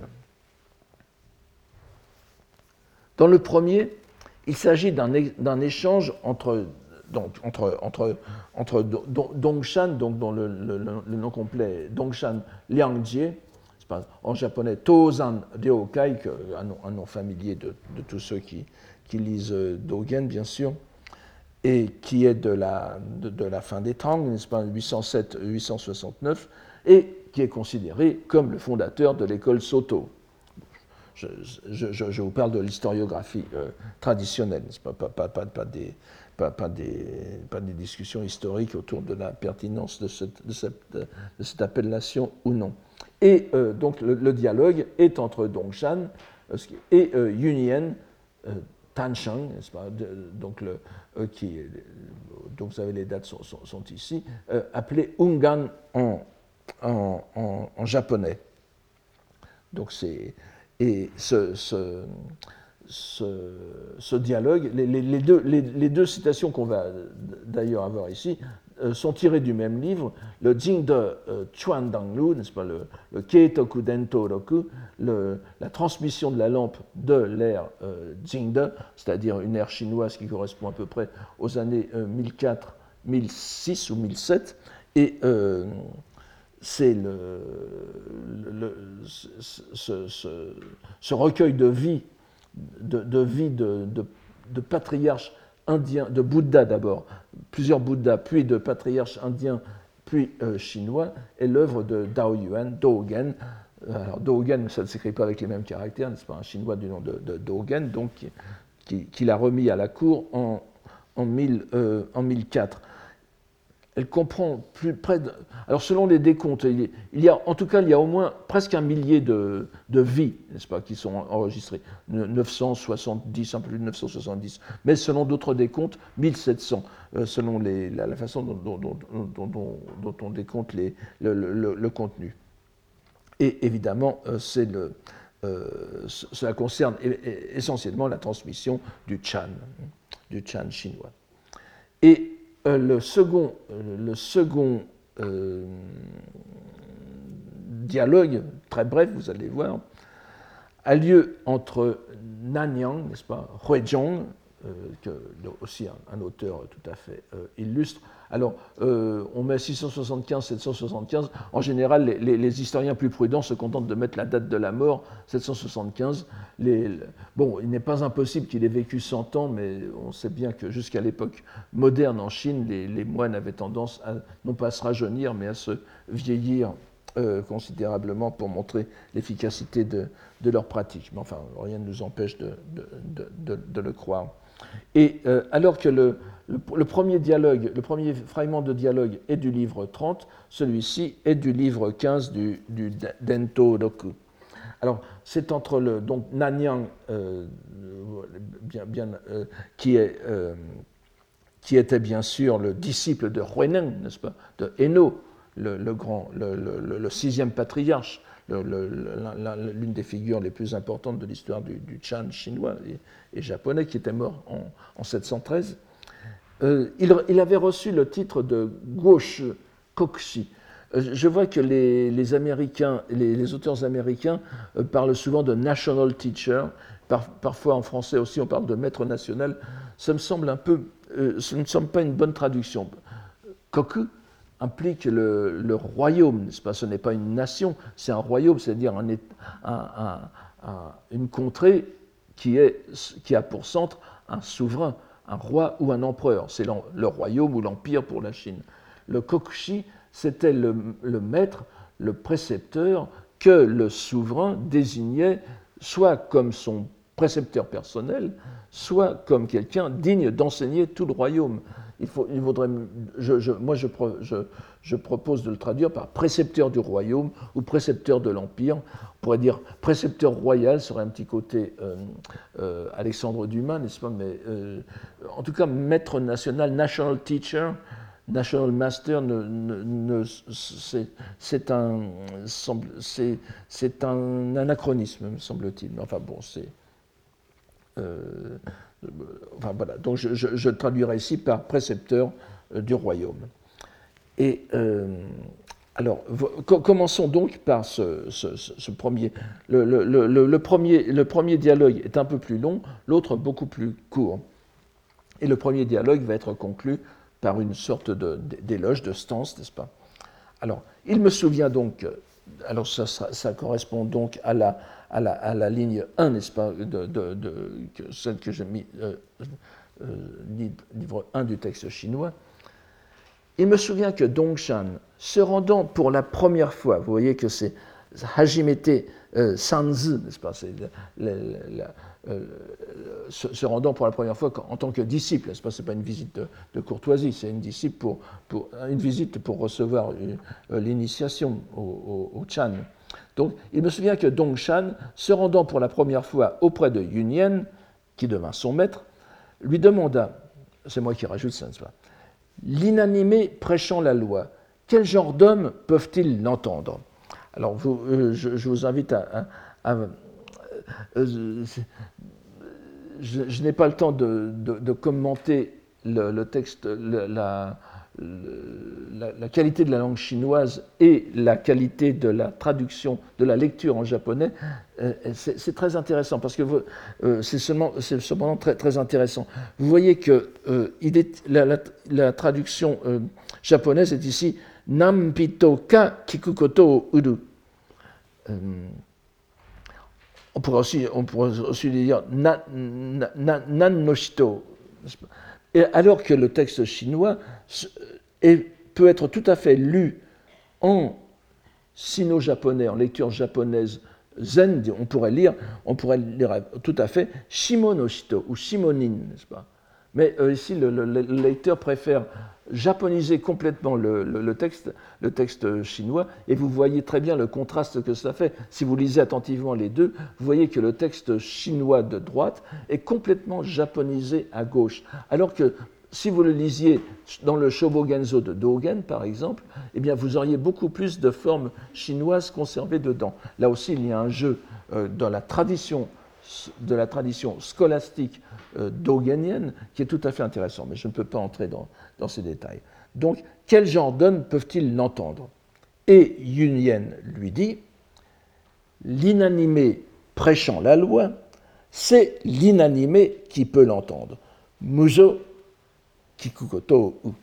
Dans le premier, il s'agit d'un, d'un échange entre, donc, entre, entre, entre Dongshan, donc dont le, le, le nom complet est Dongshan Liangjie, en japonais Tozan Ryokai, un nom, un nom familier de, de tous ceux qui, qui lisent Dogen, bien sûr, et qui est de la, de, de la fin des Tang, n'est-ce pas, huit cent sept à huit cent soixante-neuf, et qui est considéré comme le fondateur de l'école Soto. Je, je, je, je vous parle de l'historiographie euh, traditionnelle, pas, pas, pas, pas, pas, des, pas, pas, des, pas des discussions historiques autour de la pertinence de cette, de cette, de cette appellation ou non. Et euh, donc le, le dialogue est entre Dongshan et euh, Yunien euh, Tansheng, n'est-ce pas, de, donc, le, euh, qui, donc vous savez les dates sont, sont, sont ici, euh, appelé Ungan en, en, en, en japonais. Donc c'est Et ce, ce, ce, ce dialogue, les, les, deux, les, les deux citations qu'on va d'ailleurs avoir ici, euh, sont tirées du même livre, le Jingde euh, Chuan Danglu, n'est-ce pas, le, le Keitoku Dento Roku, le, la transmission de la lampe de l'ère euh, Jingde, c'est-à-dire une ère chinoise qui correspond à peu près aux années euh, mille quatre, mille six ou mille sept, et euh, c'est le, le, ce, ce, ce recueil de vie, de, de, vie de, de, de patriarches indiens, de Bouddha d'abord, plusieurs Bouddhas, puis de patriarches indiens, puis euh, chinois, est l'œuvre de Dao Yuan, Dogen. Alors Dogen, ça ne s'écrit pas avec les mêmes caractères, n'est-ce pas, un chinois du nom de, de Dogen, donc qui, qui, qui l'a remis à la cour en, en, mille, euh, en mille quatre. Elle comprend plus près de... Alors selon les décomptes, il y a, en tout cas, il y a au moins presque un millier de, de vies, n'est-ce pas, qui sont enregistrées. neuf cent soixante-dix, un peu plus de neuf cent soixante-dix. Mais selon d'autres décomptes, mille sept cents, euh, selon les, la, la façon dont, dont, dont, dont, dont on décompte les, le, le, le contenu. Et évidemment, euh, c'est le, euh, cela concerne essentiellement la transmission du Chan, du Chan chinois. Et Euh, le second, euh, le second euh, dialogue, très bref, vous allez voir, a lieu entre Nanyang, n'est-ce pas, Huizhong, euh, que, aussi un, un auteur tout à fait euh, illustre. Alors, euh, on met six cent soixante-quinze, sept cent soixante-quinze. En général, les, les, les historiens plus prudents se contentent de mettre la date de la mort, sept cent soixante-quinze. Les, bon, il n'est pas impossible qu'il ait vécu cent ans, mais on sait bien que jusqu'à l'époque moderne en Chine, les, les moines avaient tendance à non pas à se rajeunir, mais à se vieillir euh, considérablement pour montrer l'efficacité de, de leur pratique. Mais enfin, rien ne nous empêche de, de, de, de, de le croire. Et euh, alors que le, le, le premier dialogue, le premier fragment de dialogue est du livre trente, celui-ci est du livre quinze du, du Dento Roku. Alors, c'est entre le donc Nanyang, euh, bien, bien, euh, qui, est, euh, qui était bien sûr le disciple de Huineng, n'est-ce pas, de Enno, le, le, grand, le, le, le sixième patriarche, le, le, le, l'une des figures les plus importantes de l'histoire du, du Chan chinois et, et japonais, qui était mort en, en sept cent treize. Euh, il, il avait reçu le titre de Guoshu Kokshi. Je vois que les, les Américains, les, les auteurs américains euh, parlent souvent de national teacher. Par, parfois en français aussi, on parle de maître national. Ça me semble un peu, euh, ce ne semble pas une bonne traduction. Koku implique le, le royaume, n'est-ce pas? Ce n'est pas une nation, c'est un royaume, c'est-à-dire un, un, un, un, une contrée qui, est, qui a pour centre un souverain, un roi ou un empereur. C'est le royaume ou l'empire pour la Chine. Le Kokushi, c'était le, le maître, le précepteur que le souverain désignait soit comme son précepteur personnel, soit comme quelqu'un digne d'enseigner tout le royaume. Il faut, il vaudrait, je, je, moi, je, je, je propose de le traduire par précepteur du royaume ou précepteur de l'empire. On pourrait dire précepteur royal, serait un petit côté euh, euh, Alexandre Dumas, n'est-ce pas? Mais euh, en tout cas, maître national, national teacher, national master, ne, ne, ne, c'est un, c'est un anachronisme, me semble-t-il. Enfin bon, c'est... Euh, enfin voilà, donc je, je, je traduirai ici par précepteur euh, du royaume. Et euh, alors, commençons donc par ce, ce, ce premier. Le, le, le, le, premier. Le premier dialogue est un peu plus long, l'autre beaucoup plus court. Et le premier dialogue va être conclu par une sorte d'éloge, de, de stance, n'est-ce pas? Alors, il me souvient donc, alors ça, ça, ça correspond donc à la, à la, à la ligne un, n'est-ce pas, de, de, de, celle que j'ai mis, euh, euh, livre un du texte chinois. Il me souvient que Dongshan, se rendant pour la première fois, vous voyez que c'est Hajimete euh, Sanzi, n'est-ce pas, c'est la, la, la, euh, se, se rendant pour la première fois en tant que disciple, n'est-ce pas, c'est pas une visite de, de courtoisie, c'est une, disciple pour, pour, une visite pour recevoir euh, l'initiation au, au, au Chan. Donc, il me souvient que Dongshan, se rendant pour la première fois auprès de Yunyan, qui devint son maître, lui demanda, c'est moi qui rajoute ça, n'est-ce pas, l'inanimé prêchant la loi, quel genre d'hommes peuvent-ils l'entendre? Alors, vous, euh, je, je vous invite à... à, à euh, je, je n'ai pas le temps de, de, de commenter le, le texte, le, la, la, la qualité de la langue chinoise et la qualité de la traduction, de la lecture en japonais. Euh, c'est très intéressant, parce que euh, c'est cependant très, très intéressant. Vous voyez que euh, il est, la, la, la traduction euh, japonaise est ici « Nampito ka kikukoto o uru ». On pourrait aussi, on pourrait aussi dire nan, nan, nan, nan no shito. Et alors que le texte chinois est, peut être tout à fait lu en sino-japonais, en lecture japonaise zen, on pourrait lire, on pourrait lire tout à fait Shimonoshito ou Shimonin, n'est-ce pas? Mais euh, ici, le, le, le lecteur préfère japoniser complètement le, le, le, texte, le texte chinois, et vous voyez très bien le contraste que cela fait. Si vous lisez attentivement les deux, vous voyez que le texte chinois de droite est complètement japonisé à gauche, alors que si vous le lisiez dans le Shobogenzo de Dogen, par exemple, eh bien vous auriez beaucoup plus de formes chinoises conservées dedans. Là aussi, il y a un jeu euh, dans la tradition, de la tradition scolastique euh, dogenienne qui est tout à fait intéressant, mais je ne peux pas entrer dans, dans ces détails. Donc, quel genre d'hommes peuvent-ils l'entendre? Et Yunyen lui dit, l'inanimé prêchant la loi, c'est l'inanimé qui peut l'entendre. Mujo Kikukoto u.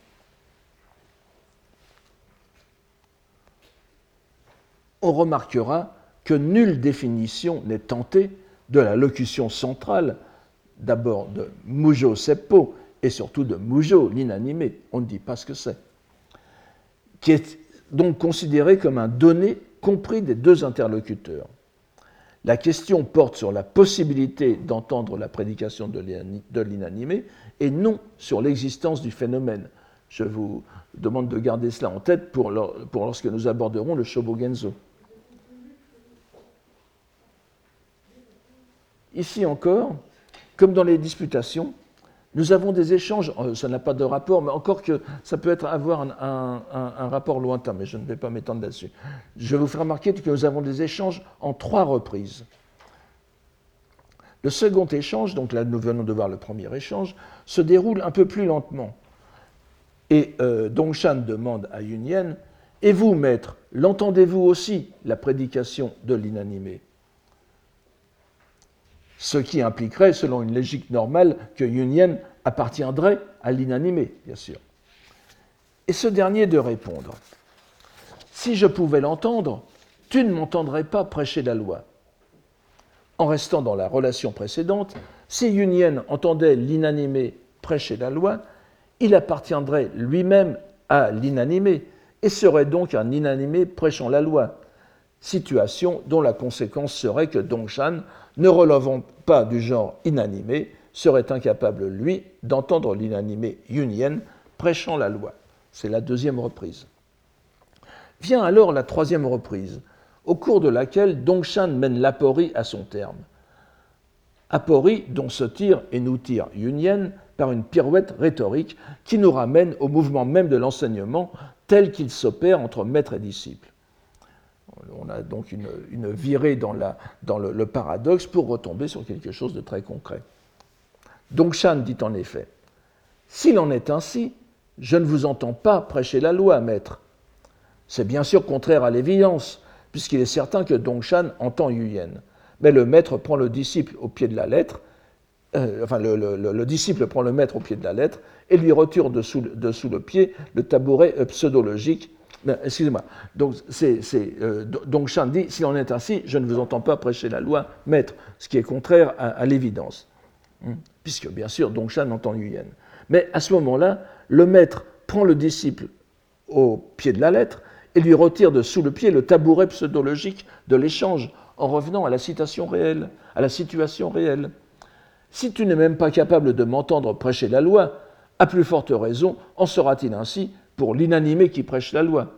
On remarquera que nulle définition n'est tentée de la locution centrale, d'abord de Mujo Seppo et surtout de Mujo, l'inanimé, on ne dit pas ce que c'est, qui est donc considéré comme un donné compris des deux interlocuteurs. La question porte sur la possibilité d'entendre la prédication de l'inanimé et non sur l'existence du phénomène. Je vous demande de garder cela en tête pour, pour lorsque nous aborderons le Shobogenzo. Ici encore, comme dans les disputations, nous avons des échanges, ça n'a pas de rapport, mais encore que ça peut être avoir un, un, un, un rapport lointain, mais je ne vais pas m'étendre là-dessus. Je vais vous faire remarquer que nous avons des échanges en trois reprises. Le second échange, donc là nous venons de voir le premier échange, se déroule un peu plus lentement. Et euh, Dongshan demande à Yunyen, « Et vous, maître, l'entendez-vous aussi, la prédication de l'inanimé ?» Ce qui impliquerait, selon une logique normale, que Yunyen appartiendrait à l'inanimé, bien sûr. Et ce dernier de répondre, « Si je pouvais l'entendre, tu ne m'entendrais pas prêcher la loi. » En restant dans la relation précédente, si Yunyen entendait l'inanimé prêcher la loi, il appartiendrait lui-même à l'inanimé et serait donc un inanimé prêchant la loi, situation dont la conséquence serait que Dongshan, ne relevant pas du genre inanimé, serait incapable, lui, d'entendre l'inanimé Yunyen prêchant la loi. C'est la deuxième reprise. Vient alors la troisième reprise, au cours de laquelle Dongshan mène l'aporie à son terme. Aporie dont se tire et nous tire Yunyen par une pirouette rhétorique qui nous ramène au mouvement même de l'enseignement tel qu'il s'opère entre maître et disciple. On a donc une, une virée dans, la, dans le, le paradoxe pour retomber sur quelque chose de très concret. Dongshan dit en effet, « S'il en est ainsi, je ne vous entends pas prêcher la loi, maître. C'est bien sûr contraire à l'évidence, puisqu'il est certain que Dongshan entend Yunyen. Mais le maître prend le disciple au pied de la lettre, euh, enfin le, le, le, le disciple prend le maître au pied de la lettre et lui retire dessous, dessous le pied le tabouret pseudologique. Non, excusez-moi. Donc, c'est, c'est, euh, Dongshan dit, s'il en est ainsi, je ne vous entends pas prêcher la loi, maître, ce qui est contraire à, à l'évidence. Hum. Puisque, bien sûr, Dongshan entend Yunyen. Mais à ce moment-là, le maître prend le disciple au pied de la lettre et lui retire de sous le pied le tabouret pseudologique de l'échange, en revenant à la citation réelle, à la situation réelle. Si tu n'es même pas capable de m'entendre prêcher la loi, à plus forte raison, en sera-t-il ainsi pour l'inanimé qui prêche la loi.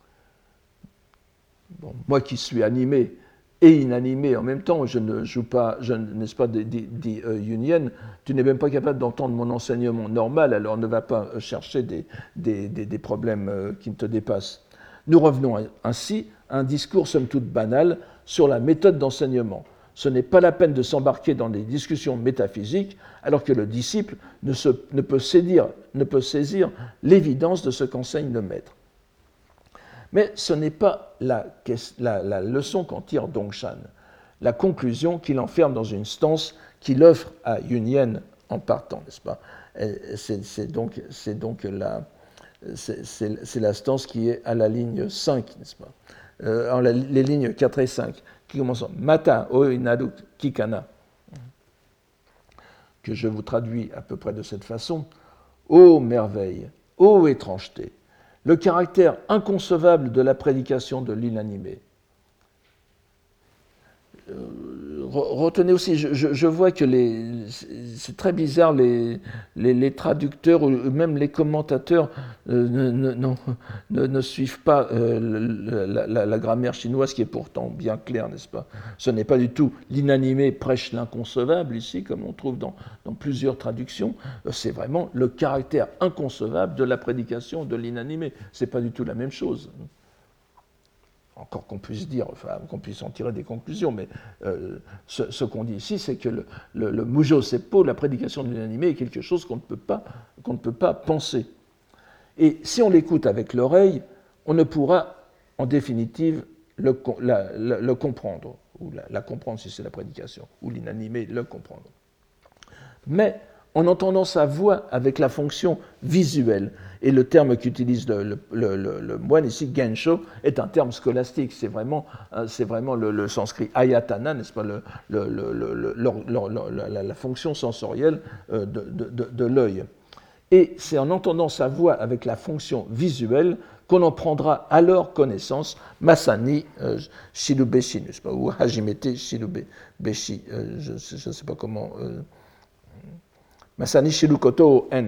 Bon, moi qui suis animé et inanimé en même temps, je ne joue pas, je, n'est-ce pas, dit euh, Yunyen, tu n'es même pas capable d'entendre mon enseignement normal, alors ne va pas chercher des, des, des, des problèmes euh, qui te dépassent. Nous revenons ainsi à un discours somme toute banal sur la méthode d'enseignement. Ce n'est pas la peine de s'embarquer dans des discussions métaphysiques alors que le disciple ne, se, ne, peut, saisir, ne peut saisir l'évidence de ce qu'enseigne le maître. Mais ce n'est pas la, la, la leçon qu'en tire Dongshan, la conclusion qu'il enferme dans une stance qu'il offre à Yunyen en partant, n'est-ce pas? C'est, c'est donc, c'est donc la, c'est, c'est, c'est la stance qui est à la ligne cinq, n'est-ce pas? Euh, en la, les lignes quatre et cinq, qui commence en Mata o inadu kikana, que je vous traduis à peu près de cette façon. Ô merveille, ô étrangeté, le caractère inconcevable de la prédication de l'inanimé. Euh, retenez aussi, je, je, je vois que les, c'est très bizarre, les, les, les traducteurs ou même les commentateurs euh, ne, ne, ne, ne suivent pas euh, la, la, la grammaire chinoise qui est pourtant bien claire, n'est-ce pas? Ce n'est pas du tout l'inanimé prêche l'inconcevable ici, comme on trouve dans, dans plusieurs traductions. C'est vraiment le caractère inconcevable de la prédication de l'inanimé. Ce n'est pas du tout la même chose. Encore qu'on puisse dire, enfin, qu'on puisse en tirer des conclusions, mais euh, ce, ce qu'on dit ici, c'est que le, le, le mujo seppo, la prédication de l'inanimé, est quelque chose qu'on ne peut pas, qu'on ne peut pas penser. Et si on l'écoute avec l'oreille, on ne pourra, en définitive, le, la, la, le comprendre, ou la, la comprendre si c'est la prédication, ou l'inanimé le comprendre. Mais en entendant sa voix avec la fonction visuelle, et le terme qu'utilise le, le, le, le, le moine ici, gensho, est un terme scolastique, c'est vraiment, c'est vraiment le, le sanskrit ayatana, n'est-ce pas, le, le, le, le, le, le, la, la fonction sensorielle de, de, de, de l'œil. Et c'est en entendant sa voix avec la fonction visuelle qu'on en prendra alors connaissance, Masani euh, Shirubeshi, n'est-ce pas, ou Hajimete Shirubeshi, euh, je ne sais pas comment... Euh, Masani Shirukoto En.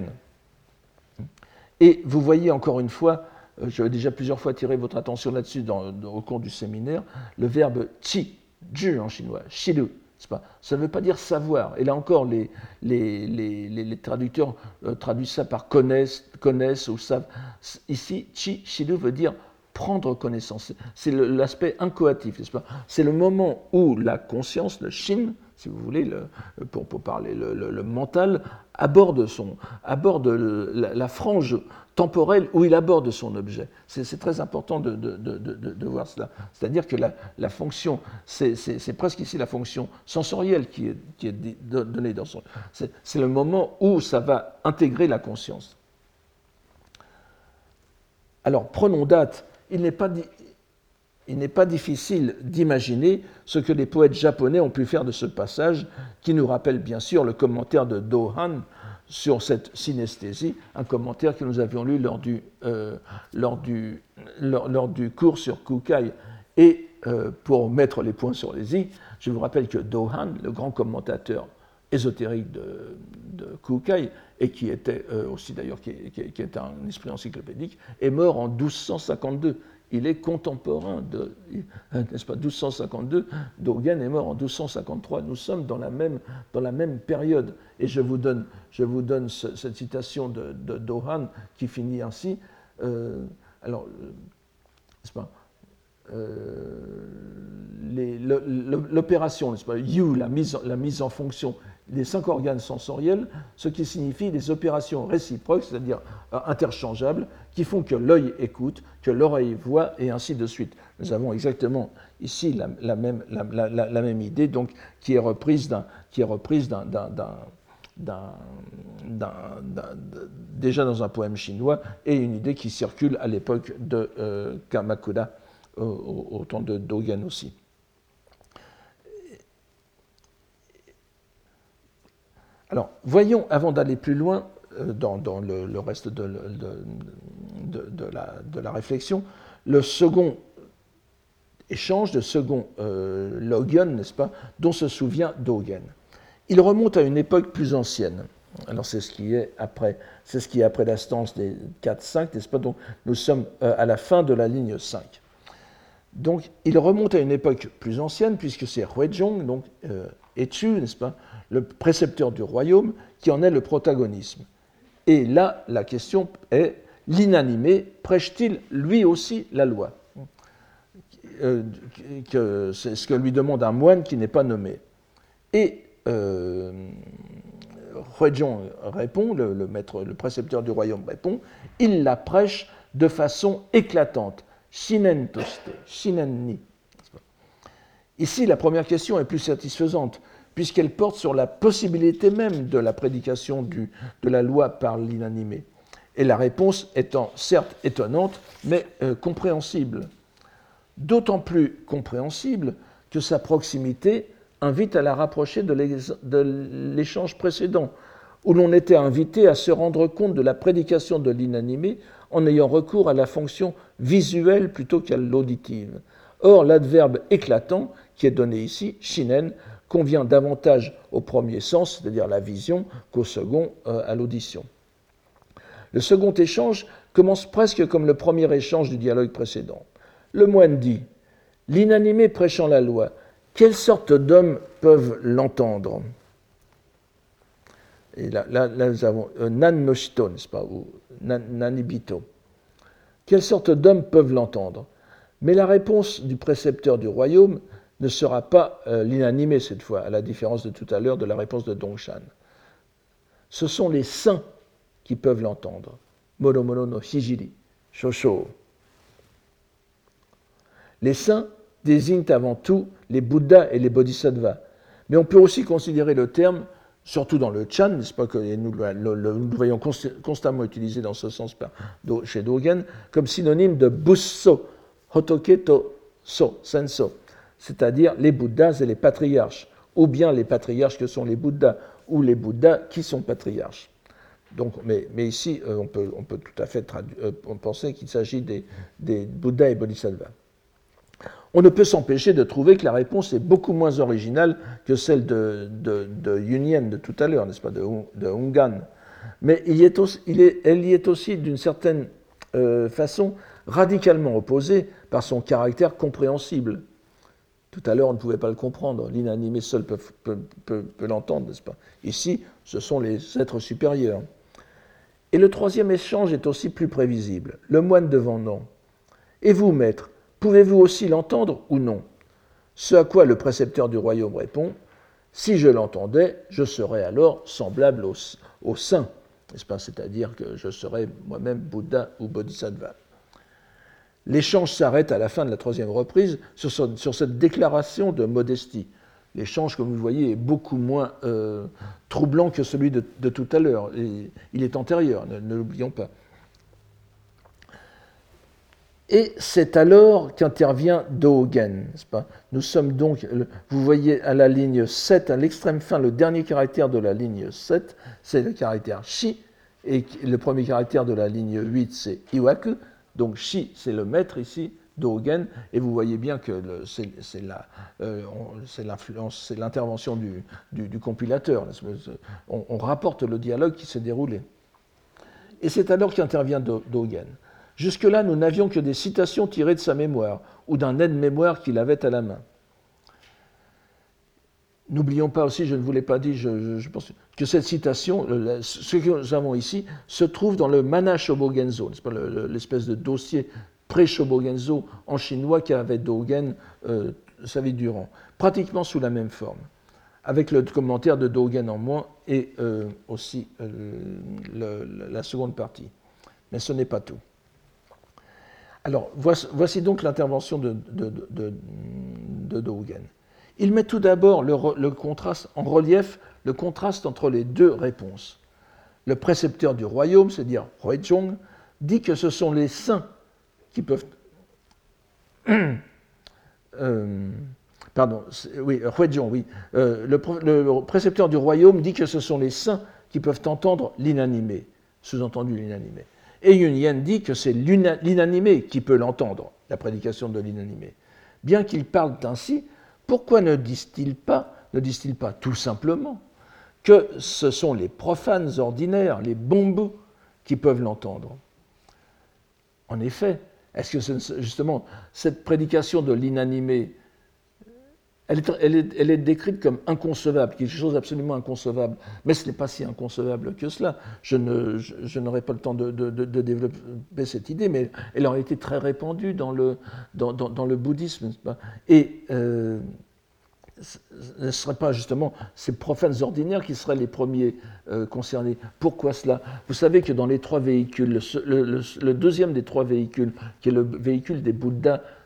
Et vous voyez encore une fois, j'avais déjà plusieurs fois attiré votre attention là-dessus dans, dans, au cours du séminaire, le verbe chi, ju en chinois, shiru, c'est pas, ça ne veut pas dire savoir. Et là encore, les, les, les, les traducteurs euh, traduisent ça par connaissent, connaissent ou savent. Ici, chi, shiru veut dire prendre connaissance. C'est l'aspect incoatif, n'est-ce pas? C'est le moment où la conscience, le shin, si vous voulez, le, pour, pour parler le, le, le mental, aborde, son, aborde la, la frange temporelle où il aborde son objet. C'est très important de, de, de, de, de voir cela. C'est-à-dire que la, la fonction, c'est presque ici la fonction sensorielle qui est, qui est donnée dans son... C'est le moment où ça va intégrer la conscience. Alors, prenons date. Il n'est pas... Il n'est pas difficile d'imaginer ce que les poètes japonais ont pu faire de ce passage, qui nous rappelle bien sûr le commentaire de Dohan sur cette synesthésie, un commentaire que nous avions lu lors du, euh, lors du, lors, lors du cours sur Kukai. Et euh, pour mettre les points sur les i, je vous rappelle que Dohan, le grand commentateur ésotérique de, de Kukai, et qui était euh, aussi d'ailleurs qui, qui, qui est un esprit encyclopédique, est mort en douze cent cinquante-deux. Il est contemporain de, n'est-ce pas, douze cent cinquante-deux, Dogen est mort en douze cent cinquante-trois. Nous sommes dans la même, dans la même période. Et je vous donne, je vous donne ce, cette citation de, de Dohan qui finit ainsi. Euh, alors, n'est-ce pas, euh, l'opération, n'est-ce pas, Yu, la mise, la mise en fonction des cinq organes sensoriels, ce qui signifie des opérations réciproques, c'est-à-dire euh, interchangeables, qui font que l'œil écoute, que l'oreille voit, et ainsi de suite. Nous avons exactement ici la, la, même, la, la, la même idée, donc, qui est reprise d'un, qui est reprise d'un, d'un, d'un, d'un, déjà dans un poème chinois, et une idée qui circule à l'époque de euh, Kamakura, au, au, au temps de Dogen aussi. Alors, voyons, avant d'aller plus loin euh, dans, dans le, le reste de, de, de, de, la, de la réflexion, le second échange, le second euh, logen, n'est-ce pas, dont se souvient Dogen. Il remonte à une époque plus ancienne. Alors, c'est ce qui est après, c'est ce qui est après la stance des quatre cinq, n'est-ce pas? Donc, nous sommes euh, à la fin de la ligne cinq. Donc, il remonte à une époque plus ancienne, puisque c'est Huizhong, donc euh, Echu, n'est-ce pas, le précepteur du royaume, qui en est le protagonisme. Et là, la question est, l'inanimé prêche-t-il lui aussi la loi? euh, que C'est ce que lui demande un moine qui n'est pas nommé. Et euh, Huizhong répond, le, le, maître, le précepteur du royaume répond, il la prêche de façon éclatante. Shinen toshite, shinen ni. Ici, la première question est plus satisfaisante, puisqu'elle porte sur la possibilité même de la prédication du, de la loi par l'inanimé. Et la réponse étant certes étonnante, mais euh, compréhensible. D'autant plus compréhensible que sa proximité invite à la rapprocher de l'échange précédent, où l'on était invité à se rendre compte de la prédication de l'inanimé en ayant recours à la fonction visuelle plutôt qu'à l'auditive. Or, l'adverbe éclatant, qui est donné ici, shinen, convient davantage au premier sens, c'est-à-dire la vision, qu'au second, euh, à l'audition. Le second échange commence presque comme le premier échange du dialogue précédent. Le moine dit « L'inanimé prêchant la loi, quelle sorte d'hommes peuvent l'entendre ?» Et là, là, là, nous avons euh, Nan Noshito, n'est-ce pas, ou nan, Nanibito. Quelle sorte d'hommes peuvent l'entendre? Mais la réponse du précepteur du royaume ne sera pas euh, l'inanimé cette fois, à la différence de tout à l'heure de la réponse de Dongshan. Ce sont les saints qui peuvent l'entendre. Mono-mono no hijiri, shosho. Les saints désignent avant tout les Bouddhas et les Bodhisattvas. Mais on peut aussi considérer le terme, surtout dans le Chan, n'est-ce pas, que nous le, le, le, nous le voyons constamment utilisé dans ce sens par, chez Dogen, comme synonyme de Busso, Hotoke to So, Senso, c'est-à-dire les Bouddhas et les patriarches, ou bien les patriarches que sont les Bouddhas, ou les Bouddhas qui sont patriarches. Donc, mais, mais ici, euh, on, peut, on peut tout à fait tradu- euh, penser qu'il s'agit des, des Bouddhas et Bodhisattvas. On ne peut s'empêcher de trouver que la réponse est beaucoup moins originale que celle de, de, de Yunyen de tout à l'heure, n'est-ce pas, de, de Hungan. Mais il y est aussi, il est, elle y est aussi, d'une certaine euh, façon, radicalement opposée par son caractère compréhensible. Tout à l'heure, on ne pouvait pas le comprendre. L'inanimé seul peut, peut, peut, peut l'entendre, n'est-ce pas? Ici, ce sont les êtres supérieurs. Et le troisième échange est aussi plus prévisible. Le moine demandant « Et vous, maître, pouvez-vous aussi l'entendre ou non ?» Ce à quoi le précepteur du royaume répond « Si je l'entendais, je serais alors semblable au, au saint, n'est-ce pas ? C'est-à-dire que je serais moi-même Bouddha ou Bodhisattva. » L'échange s'arrête à la fin de la troisième reprise sur, ce, sur cette déclaration de modestie. L'échange, comme vous le voyez, est beaucoup moins euh, troublant que celui de, de tout à l'heure. Et il est antérieur, ne, ne l'oublions pas. Et c'est alors qu'intervient Dogen, n'est-ce pas ? Nous sommes donc, vous voyez à la ligne sept, à l'extrême fin, le dernier caractère de la ligne sept, c'est le caractère Shi, et le premier caractère de la ligne huit, c'est Iwaku. Donc Shi, c'est le maître ici, Dogen, et vous voyez bien que le, c'est, c'est, la, euh, c'est l'influence, c'est l'intervention du, du, du compilateur. On, on rapporte le dialogue qui s'est déroulé. Et c'est alors qu'intervient Dogen. Jusque-là, nous n'avions que des citations tirées de sa mémoire ou d'un aide-mémoire qu'il avait à la main. N'oublions pas aussi, je ne vous l'ai pas dit, je, je, je pense que cette citation, le, ce que nous avons ici, se trouve dans le Mana Shobogenzo, n'est-ce pas, le, le, l'espèce de dossier pré-Shobogenzo en chinois qu'avait Dogen euh, sa vie durant, pratiquement sous la même forme, avec le commentaire de Dogen en moins et euh, aussi euh, le, la seconde partie. Mais ce n'est pas tout. Alors, voici, voici donc l'intervention de, de, de, de, de Dogen. Il met tout d'abord le, le contraste, en relief le contraste entre les deux réponses. Le précepteur du royaume, c'est-à-dire Huizhong, dit que ce sont les saints qui peuvent... euh, pardon, oui, Huizhong, oui. Euh, le, le précepteur du royaume dit que ce sont les saints qui peuvent entendre l'inanimé, sous-entendu l'inanimé. Et Yunyen dit que c'est l'inanimé qui peut l'entendre, la prédication de l'inanimé. Bien qu'ils parlent ainsi, pourquoi ne disent-ils pas, ne disent-ils pas tout simplement que ce sont les profanes ordinaires, les bombous, qui peuvent l'entendre? En effet, est-ce que c'est justement cette prédication de l'inanimé, elle est, elle, est, elle est décrite comme inconcevable, quelque chose d'absolument inconcevable, mais ce n'est pas si inconcevable que cela. Je, ne, je, je n'aurai pas le temps de, de, de développer cette idée, mais elle aurait été très répandue dans le, dans, dans, dans le bouddhisme, n'est-ce pas ? Et euh, ce ne seraient pas justement ces profanes ordinaires qui seraient les premiers euh, concernés. Pourquoi cela ? Vous savez que dans les trois véhicules, le, le, le, le deuxième des trois véhicules, qui est le véhicule des Bouddhas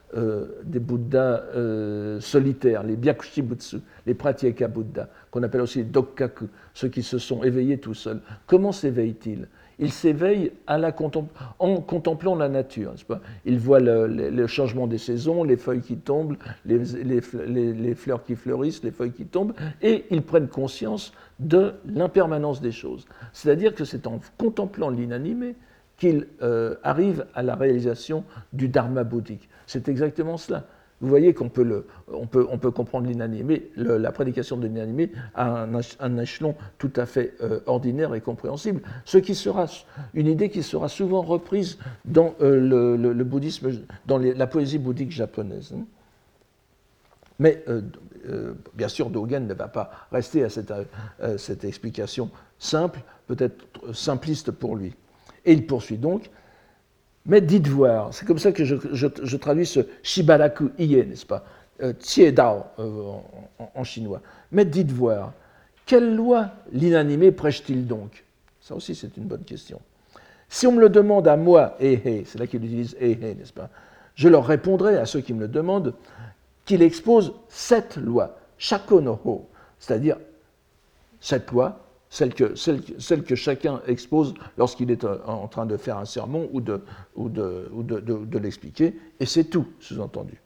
euh, des Bouddhas euh, solitaires, les Byakushibutsu, les Pratyeka Bouddhas, qu'on appelle aussi les Dokkaku, ceux qui se sont éveillés tout seuls. Comment s'éveillent-ils? Ils s'éveillent à la contempl- en contemplant la nature, n'est-ce pas? Ils voient le, le, le changement des saisons, les feuilles qui tombent, les, les, les, les fleurs qui fleurissent, les feuilles qui tombent, et ils prennent conscience de l'impermanence des choses. C'est-à-dire que c'est en contemplant l'inanimé qu'ils euh, arrivent à la réalisation du dharma bouddhique. C'est exactement cela. Vous voyez qu'on peut, le, on peut, on peut comprendre l'inanimé, le, la prédication de l'inanimé à un, un échelon tout à fait euh, ordinaire et compréhensible, ce qui sera une idée qui sera souvent reprise dans euh, le, le, le bouddhisme, dans les, la poésie bouddhique japonaise. Mais euh, euh, bien sûr, Dogen ne va pas rester à cette, euh, cette explication simple, peut-être simpliste pour lui. Et il poursuit donc. Mais dites voir, c'est comme ça que je, je, je traduis ce Shibaraku Iye, n'est-ce pas, euh, Tie Dao euh, en, en chinois. Mais dites voir, quelle loi l'inanimé prêche-t-il donc? Ça aussi, c'est une bonne question. Si on me le demande à moi, Ehe, c'est là qu'il utilise Ehe, n'est-ce pas, je leur répondrai à ceux qui me le demandent qu'il expose sept lois, Shako no Ho, c'est-à-dire sept lois. Celle que, celle, celle que chacun expose lorsqu'il est en train de faire un sermon ou de, ou de, ou de, de, de l'expliquer, et c'est tout, sous-entendu.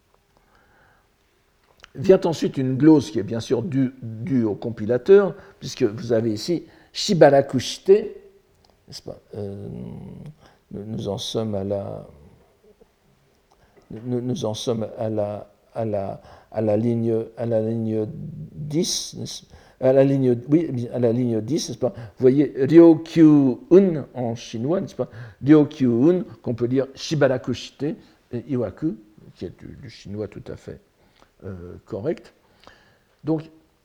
Vient ensuite une glose qui est bien sûr due, due au compilateur, puisque vous avez ici Shibarakushite, n'est-ce pas? euh, nous en sommes à la, nous, nous en sommes à la, à la, à la ligne, à la ligne dix, n'est-ce pas? À la ligne, oui, à la ligne dix, n'est-ce pas? Vous voyez Ryokyu-un en chinois, n'est-ce pas? Ryokyu-un, qu'on peut dire Shibarakushite, et Iwaku, qui est du, du chinois tout à fait euh, correct. Donc,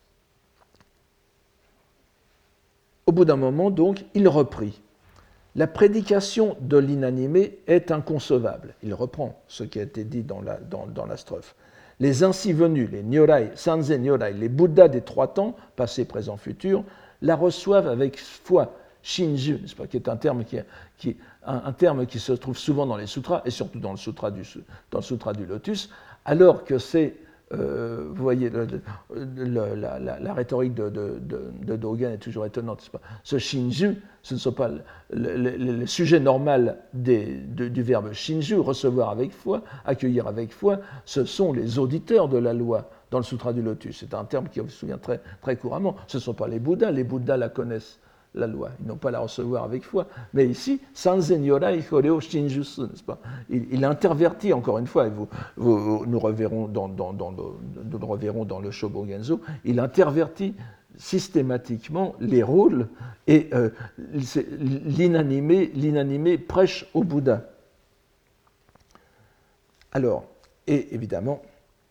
au bout d'un moment, donc, il reprit. La prédication de l'inanimé est inconcevable. Il reprend ce qui a été dit dans la, dans, dans la strophe. Les ainsi venus, les Nyorai, Sanzen Nyorai, les Bouddhas des trois temps, passé, présent, futur, la reçoivent avec foi, Shinju, n'est-ce pas, qui est un terme qui, qui, un, un terme qui se trouve souvent dans les sutras, et surtout dans le sutra du, dans le sutra du lotus, alors que c'est, euh, vous voyez, le, le, la, la, la rhétorique de, de, de, de Dogen est toujours étonnante, n'est-ce pas? Ce Shinju, ce ne sont pas le, le, le, le sujet normal des, de, du verbe Shinju, recevoir avec foi, accueillir avec foi, ce sont les auditeurs de la loi dans le Sutra du Lotus. C'est un terme qui se souvient très, très couramment. Ce ne sont pas les Bouddhas, les Bouddhas la connaissent, la loi. Ils n'ont pas à la recevoir avec foi. Mais ici, Sanzen Yorai Horeo Shinjusu, n'est-ce pas? Il, il intervertit, encore une fois, et vous, vous, nous, reverrons dans, dans, dans le, nous le reverrons dans le Shobogenzo, il intervertit systématiquement les rôles et euh, l'inanimé, l'inanimé prêche au Bouddha. Alors, et évidemment,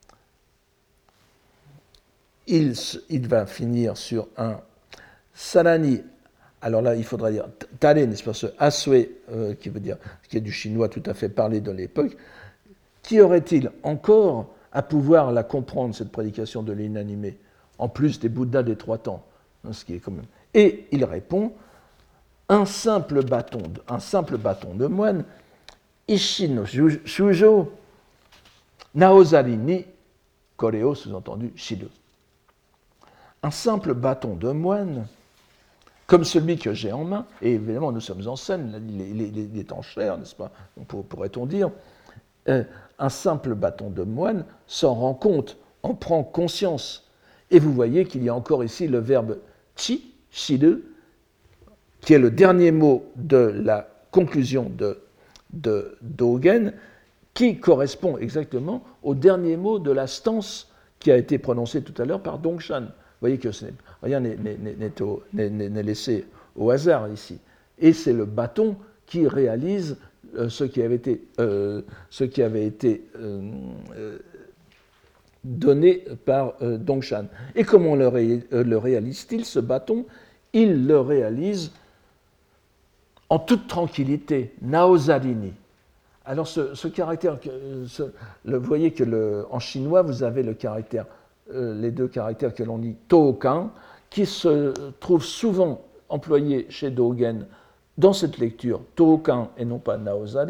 il, il va finir sur un sarani. Alors là, il faudra dire tare, n'est-ce pas, ce asue, euh, qui veut dire, qui est du chinois tout à fait parlé de l'époque. Qui aurait-il encore à pouvoir la comprendre, cette prédication de l'inanimé, en plus des Bouddhas des trois temps, hein, ce qui est quand même. Et il répond un simple bâton, un simple bâton de moine, Ishi no shujo, naozari ni koreo, sous-entendu shiru. Un simple bâton de moine, comme celui que j'ai en main, et évidemment nous sommes en scène, il est, il est, il est en chair, n'est-ce pas, pourrait-on dire, euh, un simple bâton de moine s'en rend compte, en prend conscience. Et vous voyez qu'il y a encore ici le verbe chi, shiru, qui est le dernier mot de la conclusion de, de Dogen, qui correspond exactement au dernier mot de la stance qui a été prononcée tout à l'heure par Dongshan. Vous voyez que ce n'est, rien n'est, n'est, n'est, au, n'est, n'est laissé au hasard ici. Et c'est le bâton qui réalise euh, ce qui avait été, euh, ce qui avait été euh, euh, donné par euh, Dongshan. Et comment le, ré, euh, le réalise-t-il, ce bâton? Il le réalise en toute tranquillité, naozarini. Alors ce, ce caractère, ce, le, vous voyez que le, en chinois, vous avez le caractère, euh, les deux caractères que l'on dit toukan, qui se trouvent souvent employés chez Dogen dans cette lecture, toukan et non pas naozari,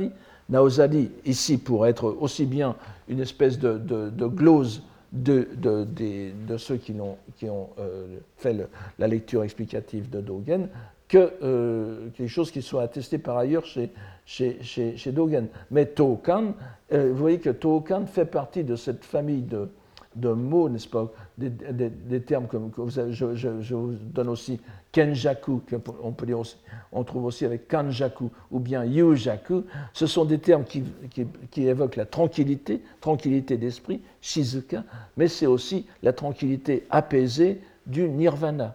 Naozali, ici, pourrait être aussi bien une espèce de, de, de glose de, de, de, de ceux qui ont, qui ont euh, fait le, la lecture explicative de Dogen, que euh, quelque chose qui soit attesté par ailleurs chez, chez, chez, chez Dogen. Mais Tohokan, euh, vous voyez que Tohokan fait partie de cette famille de, de mots, n'est-ce pas, des, des, des termes comme que vous avez, je, je, je vous donne aussi Kenjaku, on peut dire aussi, on trouve aussi avec Kanjaku ou bien Yujaku. Ce sont des termes qui, qui, qui évoquent la tranquillité, tranquillité d'esprit, Shizuka, mais c'est aussi la tranquillité apaisée du Nirvana.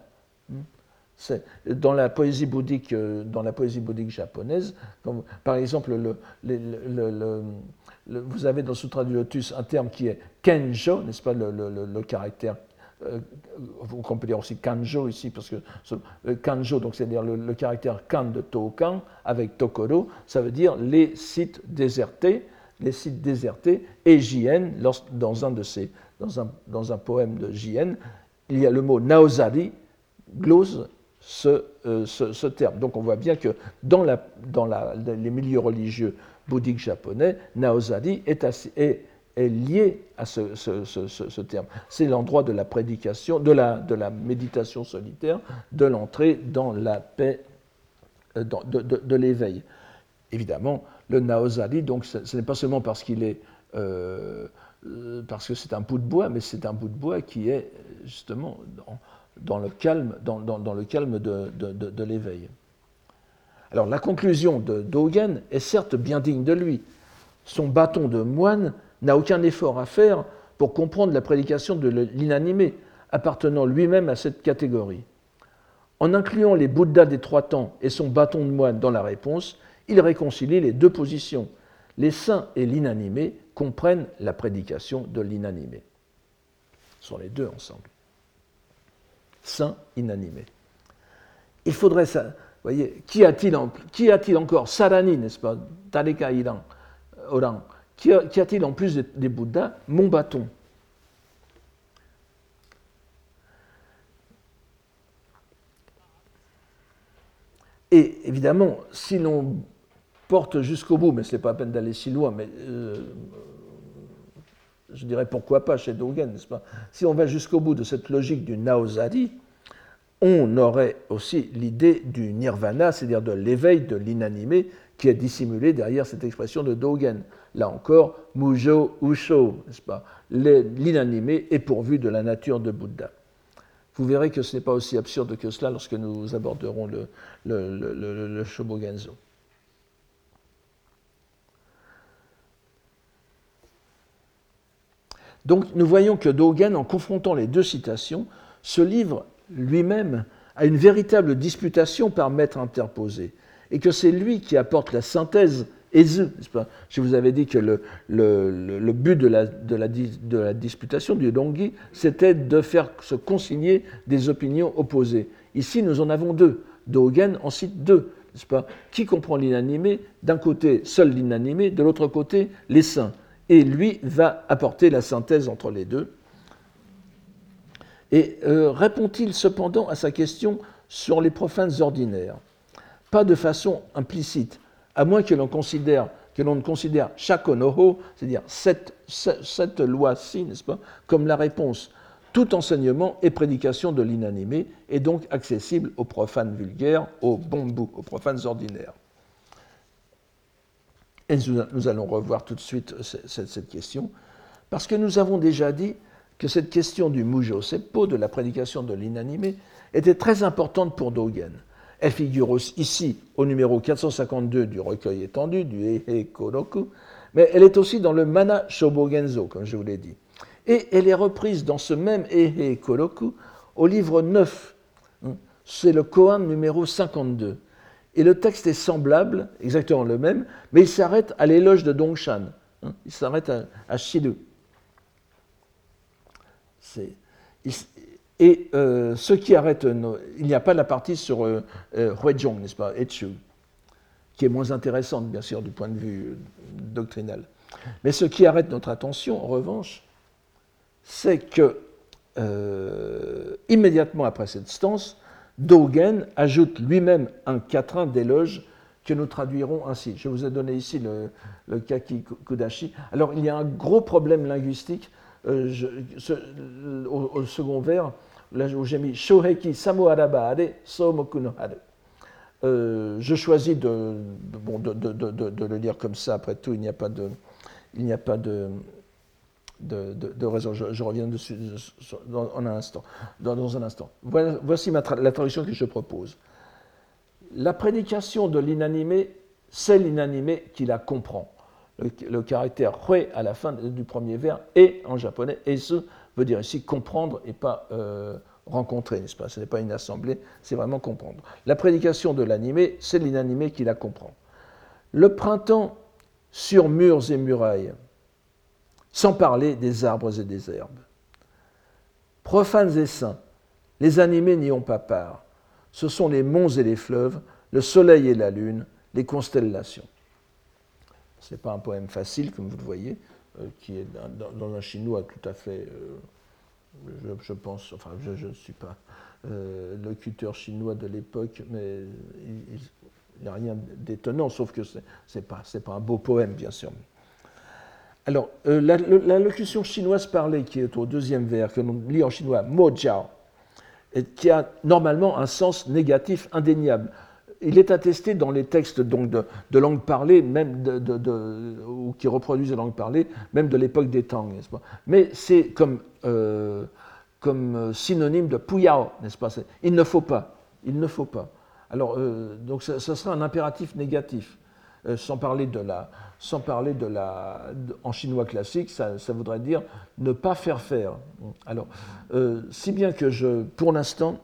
C'est, dans la poésie bouddhique, dans la poésie bouddhique japonaise, comme, par exemple, le, le, le, le, le, vous avez dans le Sutra du Lotus un terme qui est kenjo, n'est-ce pas, le, le, le caractère, euh, on peut dire aussi kanjo ici, parce que le kanjo, donc c'est-à-dire le, le caractère kan de Tohokan avec Tokoro, ça veut dire les sites désertés, les sites désertés, et Jien, dans un de ces, dans un, dans un poème de Jien, il y a le mot naozari, glose Ce, euh, ce, ce terme. Donc on voit bien que dans, la, dans la, les milieux religieux bouddhiques japonais, Naozari est, assez, est, est lié à ce, ce, ce, ce terme. C'est l'endroit de la prédication, de la, de la méditation solitaire, de l'entrée dans la paix, euh, dans, de, de, de l'éveil. Évidemment, le Naozari, donc, ce, ce n'est pas seulement parce qu'il est euh, parce que c'est un bout de bois, mais c'est un bout de bois qui est justement dans, dans le calme, dans, dans, dans le calme de, de, de, de l'éveil. Alors la conclusion de Dogen est certes bien digne de lui. Son bâton de moine n'a aucun effort à faire pour comprendre la prédication de l'inanimé, appartenant lui-même à cette catégorie. En incluant les Bouddhas des trois temps et son bâton de moine dans la réponse, il réconcilie les deux positions. Les saints et l'inanimé comprennent la prédication de l'inanimé. Ce sont les deux ensemble. Saint inanimé. Il faudrait ça. Vous voyez, qui a-t-il, en, qui a-t-il encore Sarani, n'est-ce pas, Tareka Iran, Oran. Qui, a, qui a-t-il en plus des, des Bouddhas? Mon bâton. Et évidemment, si l'on porte jusqu'au bout, mais ce n'est pas la peine d'aller si loin, mais euh, je dirais pourquoi pas chez Dogen, n'est-ce pas? Si on va jusqu'au bout de cette logique du Naozari, on aurait aussi l'idée du nirvana, c'est-à-dire de l'éveil de l'inanimé, qui est dissimulé derrière cette expression de Dogen. Là encore, Mujo Usho, n'est-ce pas? L'inanimé est pourvu de la nature de Bouddha. Vous verrez que ce n'est pas aussi absurde que cela lorsque nous aborderons le, le, le, le, le Shobogenzo. Donc nous voyons que Dogen, en confrontant les deux citations, se livre lui-même à une véritable disputation par maître interposé, et que c'est lui qui apporte la synthèse Ezu, n'est-ce pas? Je vous avais dit que le, le, le but de la, de, la, de la disputation du Dongi, c'était de faire se consigner des opinions opposées. Ici, nous en avons deux. Dogen en cite deux, n'est-ce pas? Qui comprend l'inanimé? D'un côté, seul l'inanimé, de l'autre côté, les saints. Et lui va apporter la synthèse entre les deux. Et euh, répond-il cependant à sa question sur les profanes ordinaires? Pas de façon implicite, à moins que l'on considère, que l'on ne considère shakonoho, c'est-à-dire cette, cette loi-ci, n'est-ce pas, comme la réponse. Tout enseignement et prédication de l'inanimé est donc accessible aux profanes vulgaires, aux bonbous, aux profanes ordinaires. Et nous allons revoir tout de suite cette, cette question, parce que nous avons déjà dit que cette question du Mujo Seppo, de la prédication de l'inanimé, était très importante pour Dogen. Elle figure aussi ici au numéro quatre cent cinquante-deux du recueil étendu, du Eihei Koroku, mais elle est aussi dans le Mana Shobogenzo, comme je vous l'ai dit. Et elle est reprise dans ce même Eihei Koroku au livre neuf, c'est le Koan numéro cinquante-deux. Et le texte est semblable, exactement le même, mais il s'arrête à l'éloge de Dongshan. Il s'arrête à, à Shiru. C'est, il, et euh, ce qui arrête, nos, il n'y a pas la partie sur euh, euh, Huizhong, n'est-ce pas, Echu, qui est moins intéressante, bien sûr, du point de vue euh, doctrinal. Mais ce qui arrête notre attention, en revanche, c'est que, euh, immédiatement après cette stance, Dogen ajoute lui-même un quatrain d'éloge que nous traduirons ainsi. Je vous ai donné ici le, le Kaki Kudashi. Alors, il y a un gros problème linguistique euh, je, ce, au, au second vers, là où j'ai mis Shoheki Samoaraba Ade Somoku no Haru. Euh, je choisis de, de, bon, de, de, de, de le lire comme ça. Après tout, il n'y a pas de, il n'y a pas de, de, de, de raison. Je, je reviens dessus dans, en un instant, dans, dans un instant. Voilà, voici ma tra- la traduction que je propose. La prédication de l'inanimé, c'est l'inanimé qui la comprend. Le, le caractère hue à la fin du premier vers et en japonais, esu veut dire ici comprendre et pas euh, rencontrer, n'est-ce pas? Ce n'est pas une assemblée, c'est vraiment comprendre. La prédication de l'animé, c'est l'inanimé qui la comprend. Le printemps sur murs et murailles, sans parler des arbres et des herbes. Profanes et saints, les animés n'y ont pas part. Ce sont les monts et les fleuves, le soleil et la lune, les constellations. Ce n'est pas un poème facile, comme vous le voyez, euh, qui est dans, dans un chinois tout à fait... Euh, Je, je pense, enfin, je ne suis pas euh, locuteur chinois de l'époque, mais il n'y a rien d'étonnant, sauf que ce n'est pas, pas un beau poème, bien sûr. Alors, euh, la, la locution chinoise parlée, qui est au deuxième vers, que l'on lit en chinois, mo jiao, et qui a normalement un sens négatif indéniable. Il est attesté dans les textes donc, de, de langue parlée, même de, de, de, ou qui reproduisent la langue parlée, même de l'époque des Tang, n'est-ce pas? Mais c'est comme, euh, comme synonyme de puyao, n'est-ce pas? Il ne faut pas, il ne faut pas. Alors, euh, donc, ça, ça sera un impératif négatif, euh, sans parler de la, sans parler de la, de, en chinois classique, ça, ça voudrait dire ne pas faire faire. Alors, euh, si bien que je, pour l'instant,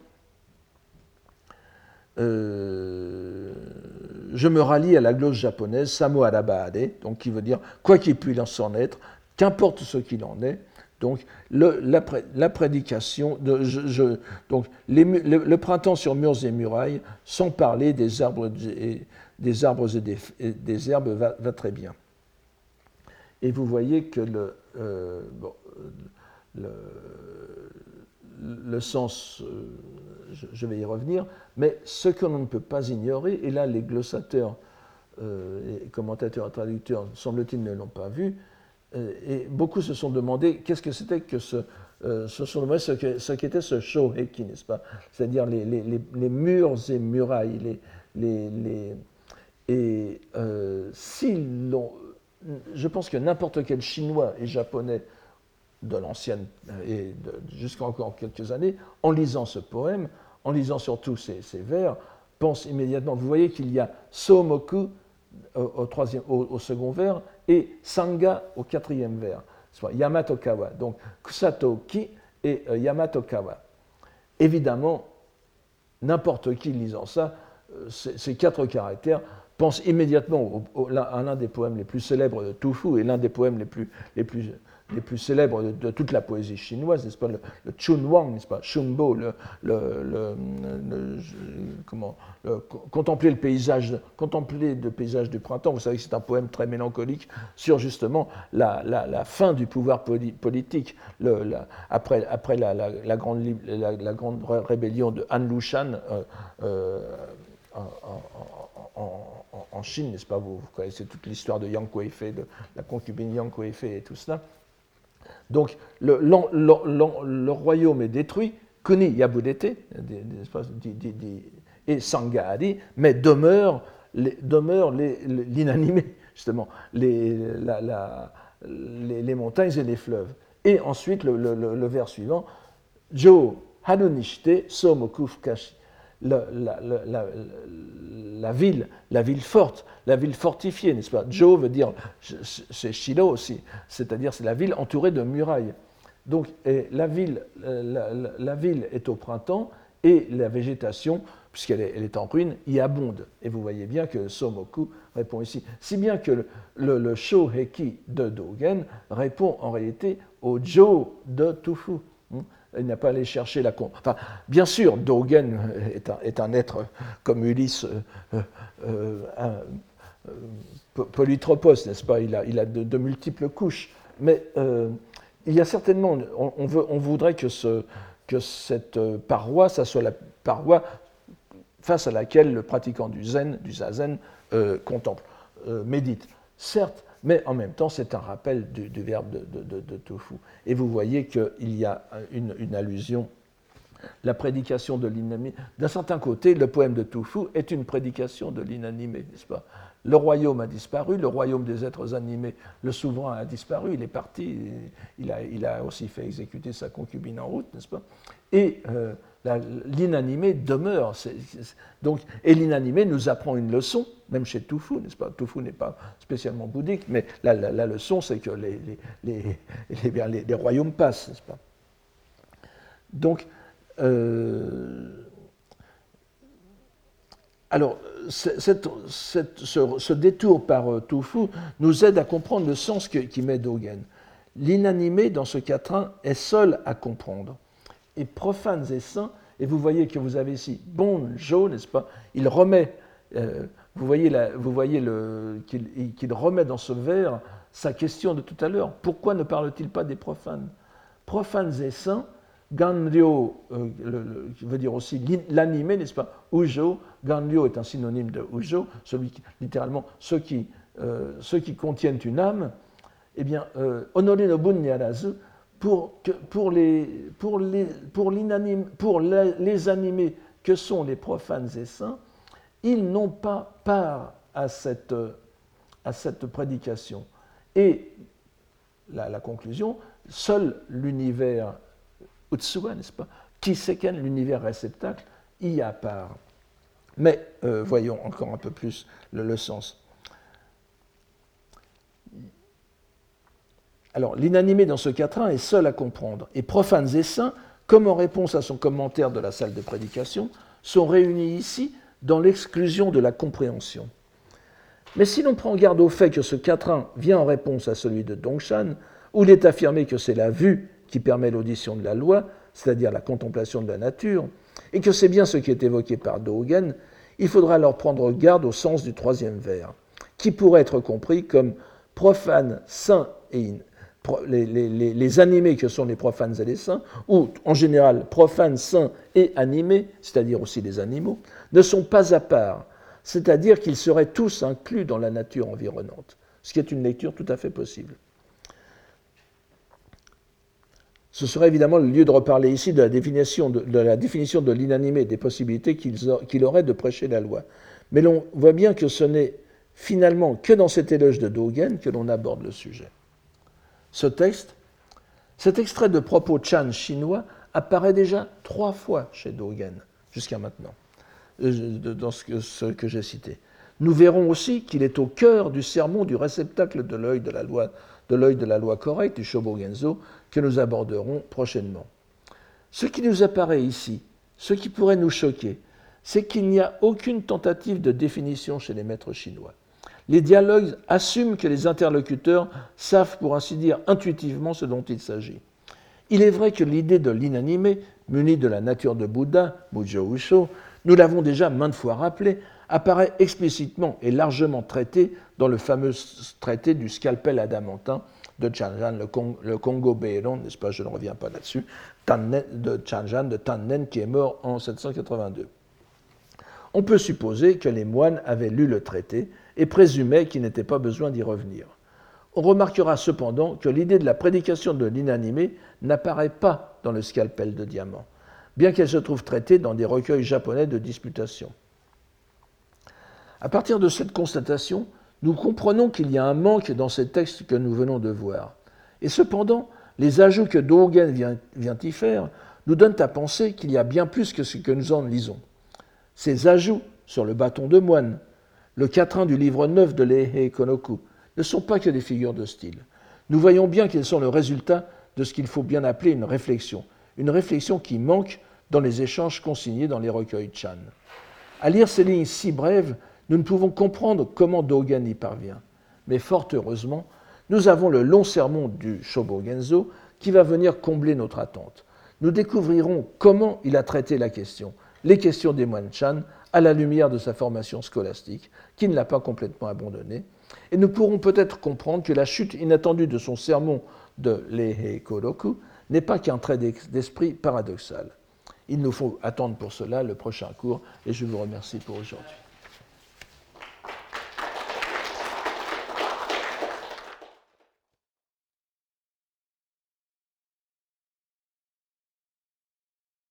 Euh, je me rallie à la glosse japonaise Samo Arabade, donc qui veut dire quoi qu'il puisse en être, qu'importe ce qu'il en est. Donc le, la, la prédication, de, je, je, donc les, le, le printemps sur murs et murailles, sans parler des arbres et des, arbres et des, et des herbes, va, va très bien. Et vous voyez que le, euh, bon, le, le sens, euh, je, je vais y revenir, mais ce que l'on ne peut pas ignorer, et là les glossateurs, euh, et commentateurs et traducteurs, semble-t-il, ne l'ont pas vu, euh, et beaucoup se sont demandé qu'est-ce que c'était que ce, euh, se sont demandé ce, que, ce qu'était ce shoheki, n'est-ce pas? C'est-à-dire les, les, les, les murs et murailles, les, les, les, et euh, si l'on, je pense que n'importe quel Chinois et Japonais de l'ancienne et jusqu'à encore quelques années, en lisant ce poème, en lisant surtout ces, ces vers, pense immédiatement, vous voyez qu'il y a Somoku au, au, troisième, au, au second vers et Sanga au quatrième vers, soit Yamatokawa, donc Kusatoki et euh, Yamatokawa. Évidemment, n'importe qui lisant ça, euh, ces, ces quatre caractères, pense immédiatement au, au, à l'un des poèmes les plus célèbres de Tufu et l'un des poèmes les plus, les plus, les plus célèbres de, de toute la poésie chinoise, n'est-ce pas, le, le Chunwang, n'est-ce pas, Shunbo, le, le, le, le, comment, le, contempler le paysage, contempler le paysage du printemps. Vous savez que c'est un poème très mélancolique sur justement la, la, la fin du pouvoir poli, politique, le, la, après, après la, la, la, grande, la, la grande rébellion de Han Lushan euh, euh, en, en, en, en Chine, n'est-ce pas, vous, vous connaissez toute l'histoire de Yang Kuei-fei, de la concubine Yang Kuei-fei et tout cela. Donc, le, le, le, le royaume est détruit, Kuni Yabudete, et Sanghaadi, mais demeure, les, demeure les, l'inanimé, justement, les, la, la, les, les montagnes et les fleuves. Et ensuite, le, le, le vers suivant, Jo Hanunishite Somoku Fukashi. La, la, la, la, la ville, la ville forte, la ville fortifiée, n'est-ce pas? Jo veut dire, c'est Shiro aussi, c'est-à-dire c'est la ville entourée de murailles. Donc et la, ville, la, la, la ville est au printemps et la végétation, puisqu'elle est, elle est en ruine, y abonde. Et vous voyez bien que Somoku répond ici. Si bien que le, le, le Shoheki de Dogen répond en réalité au Jo de Tufu. Il n'a pas allé chercher la... Enfin, bien sûr, Dogen est un, est un être comme Ulysse, euh, euh, un, euh, polytropos, n'est-ce pas? Il a, il a de, de multiples couches. Mais euh, il y a certainement... On, on, veut, on voudrait que, ce, que cette paroi, ça soit la paroi face à laquelle le pratiquant du zen, du zazen, euh, contemple, euh, médite. Certes, mais en même temps, c'est un rappel du, du verbe de, de, de, de tofu. Et vous voyez qu'il y a une, une allusion, la prédication de l'inanimé. D'un certain côté, le poème de Tofu est une prédication de l'inanimé, n'est-ce pas? Le royaume a disparu, le royaume des êtres animés, le souverain a disparu, il est parti, il a, il a aussi fait exécuter sa concubine en route, n'est-ce pas? Et euh, l'inanimé demeure. C'est, c'est, donc, et l'inanimé nous apprend une leçon, même chez Tofu, n'est-ce pas? Tofu n'est pas spécialement bouddhique, mais la, la, la leçon, c'est que les, les, les, les, les royaumes passent, n'est-ce pas? Donc, euh, alors, cette, cette, ce, ce détour par euh, Tofu nous aide à comprendre le sens que, qui met Dogen. L'inanimé, dans ce quatrain, est seul à comprendre. Et profanes et saints, et vous voyez que vous avez ici Bonjo, n'est-ce pas? Il remet, euh, vous voyez, la, vous voyez le, qu'il, qu'il remet dans ce vers sa question de tout à l'heure. Pourquoi ne parle-t-il pas des profanes? Profanes et saints, Ganryo euh, le, le, veut dire aussi l'animé, n'est-ce pas? Ujo, Ganryo est un synonyme de Ujo, celui qui, littéralement, ceux qui, euh, ceux qui contiennent une âme. Eh bien, euh, Honore no Bun Nyarazu, pour, que, pour, les, pour, les, pour, pour les, les animés que sont les profanes et saints, ils n'ont pas part à cette, à cette prédication. Et la, la conclusion, seul l'univers Utsuwa, n'est-ce pas, Kiseken, l'univers réceptacle, y a part. Mais euh, voyons encore un peu plus le, le sens. Alors, l'inanimé dans ce quatrain est seul à comprendre, et profanes et saints, comme en réponse à son commentaire de la salle de prédication, sont réunis ici dans l'exclusion de la compréhension. Mais si l'on prend garde au fait que ce quatrain vient en réponse à celui de Dongshan, où il est affirmé que c'est la vue qui permet l'audition de la loi, c'est-à-dire la contemplation de la nature, et que c'est bien ce qui est évoqué par Dogen, il faudra alors prendre garde au sens du troisième vers, qui pourrait être compris comme profanes, saints et les, les, les, les animés que sont les profanes et les saints, ou en général profanes, saints et animés, c'est-à-dire aussi les animaux, ne sont pas à part, c'est-à-dire qu'ils seraient tous inclus dans la nature environnante, ce qui est une lecture tout à fait possible. Ce serait évidemment le lieu de reparler ici de la définition de, de, la définition de l'inanimé, des possibilités qu'il, qu'il aurait de prêcher la loi. Mais l'on voit bien que ce n'est finalement que dans cet éloge de Dogen que l'on aborde le sujet. Ce texte, cet extrait de propos Chan chinois apparaît déjà trois fois chez Dogen, jusqu'à maintenant, dans ce que, ce que j'ai cité. Nous verrons aussi qu'il est au cœur du sermon du réceptacle de l'œil de la loi, de l'œil de la loi correcte, du Shobogenzo, que nous aborderons prochainement. Ce qui nous apparaît ici, ce qui pourrait nous choquer, c'est qu'il n'y a aucune tentative de définition chez les maîtres chinois. Les dialogues assument que les interlocuteurs savent, pour ainsi dire, intuitivement ce dont il s'agit. Il est vrai que l'idée de l'inanimé, munie de la nature de Bouddha, Mujo Usho, nous l'avons déjà maintes fois rappelé, apparaît explicitement et largement traitée dans le fameux traité du scalpel adamantin de Chanjan, le, Cong, le Congo Béron, n'est-ce pas, je ne reviens pas là-dessus, de Chanjan, de Tannen, qui est mort en sept cent quatre-vingt-deux. On peut supposer que les moines avaient lu le traité et présumaient qu'il n'était pas besoin d'y revenir. On remarquera cependant que l'idée de la prédication de l'inanimé n'apparaît pas dans le scalpel de diamant, bien qu'elle se trouve traitée dans des recueils japonais de disputation. À partir de cette constatation, nous comprenons qu'il y a un manque dans ces textes que nous venons de voir. Et cependant, les ajouts que Dogen vient, vient y faire nous donnent à penser qu'il y a bien plus que ce que nous en lisons. Ces ajouts sur le bâton de moine, le quatrain du livre neuf de l'Eihei Konoku, ne sont pas que des figures de style. Nous voyons bien qu'ils sont le résultat de ce qu'il faut bien appeler une réflexion, une réflexion qui manque dans les échanges consignés dans les recueils Chan. À lire ces lignes si brèves, nous ne pouvons comprendre comment Dogen y parvient. Mais fort heureusement, nous avons le long sermon du Shobogenzo qui va venir combler notre attente. Nous découvrirons comment il a traité la question, les questions des moines Chan, à la lumière de sa formation scolastique, qui ne l'a pas complètement abandonnée, et nous pourrons peut-être comprendre que la chute inattendue de son sermon de l'Eihei Kodoku n'est pas qu'un trait d'esprit paradoxal. il nous faut attendre pour cela le prochain cours, et je vous remercie pour aujourd'hui.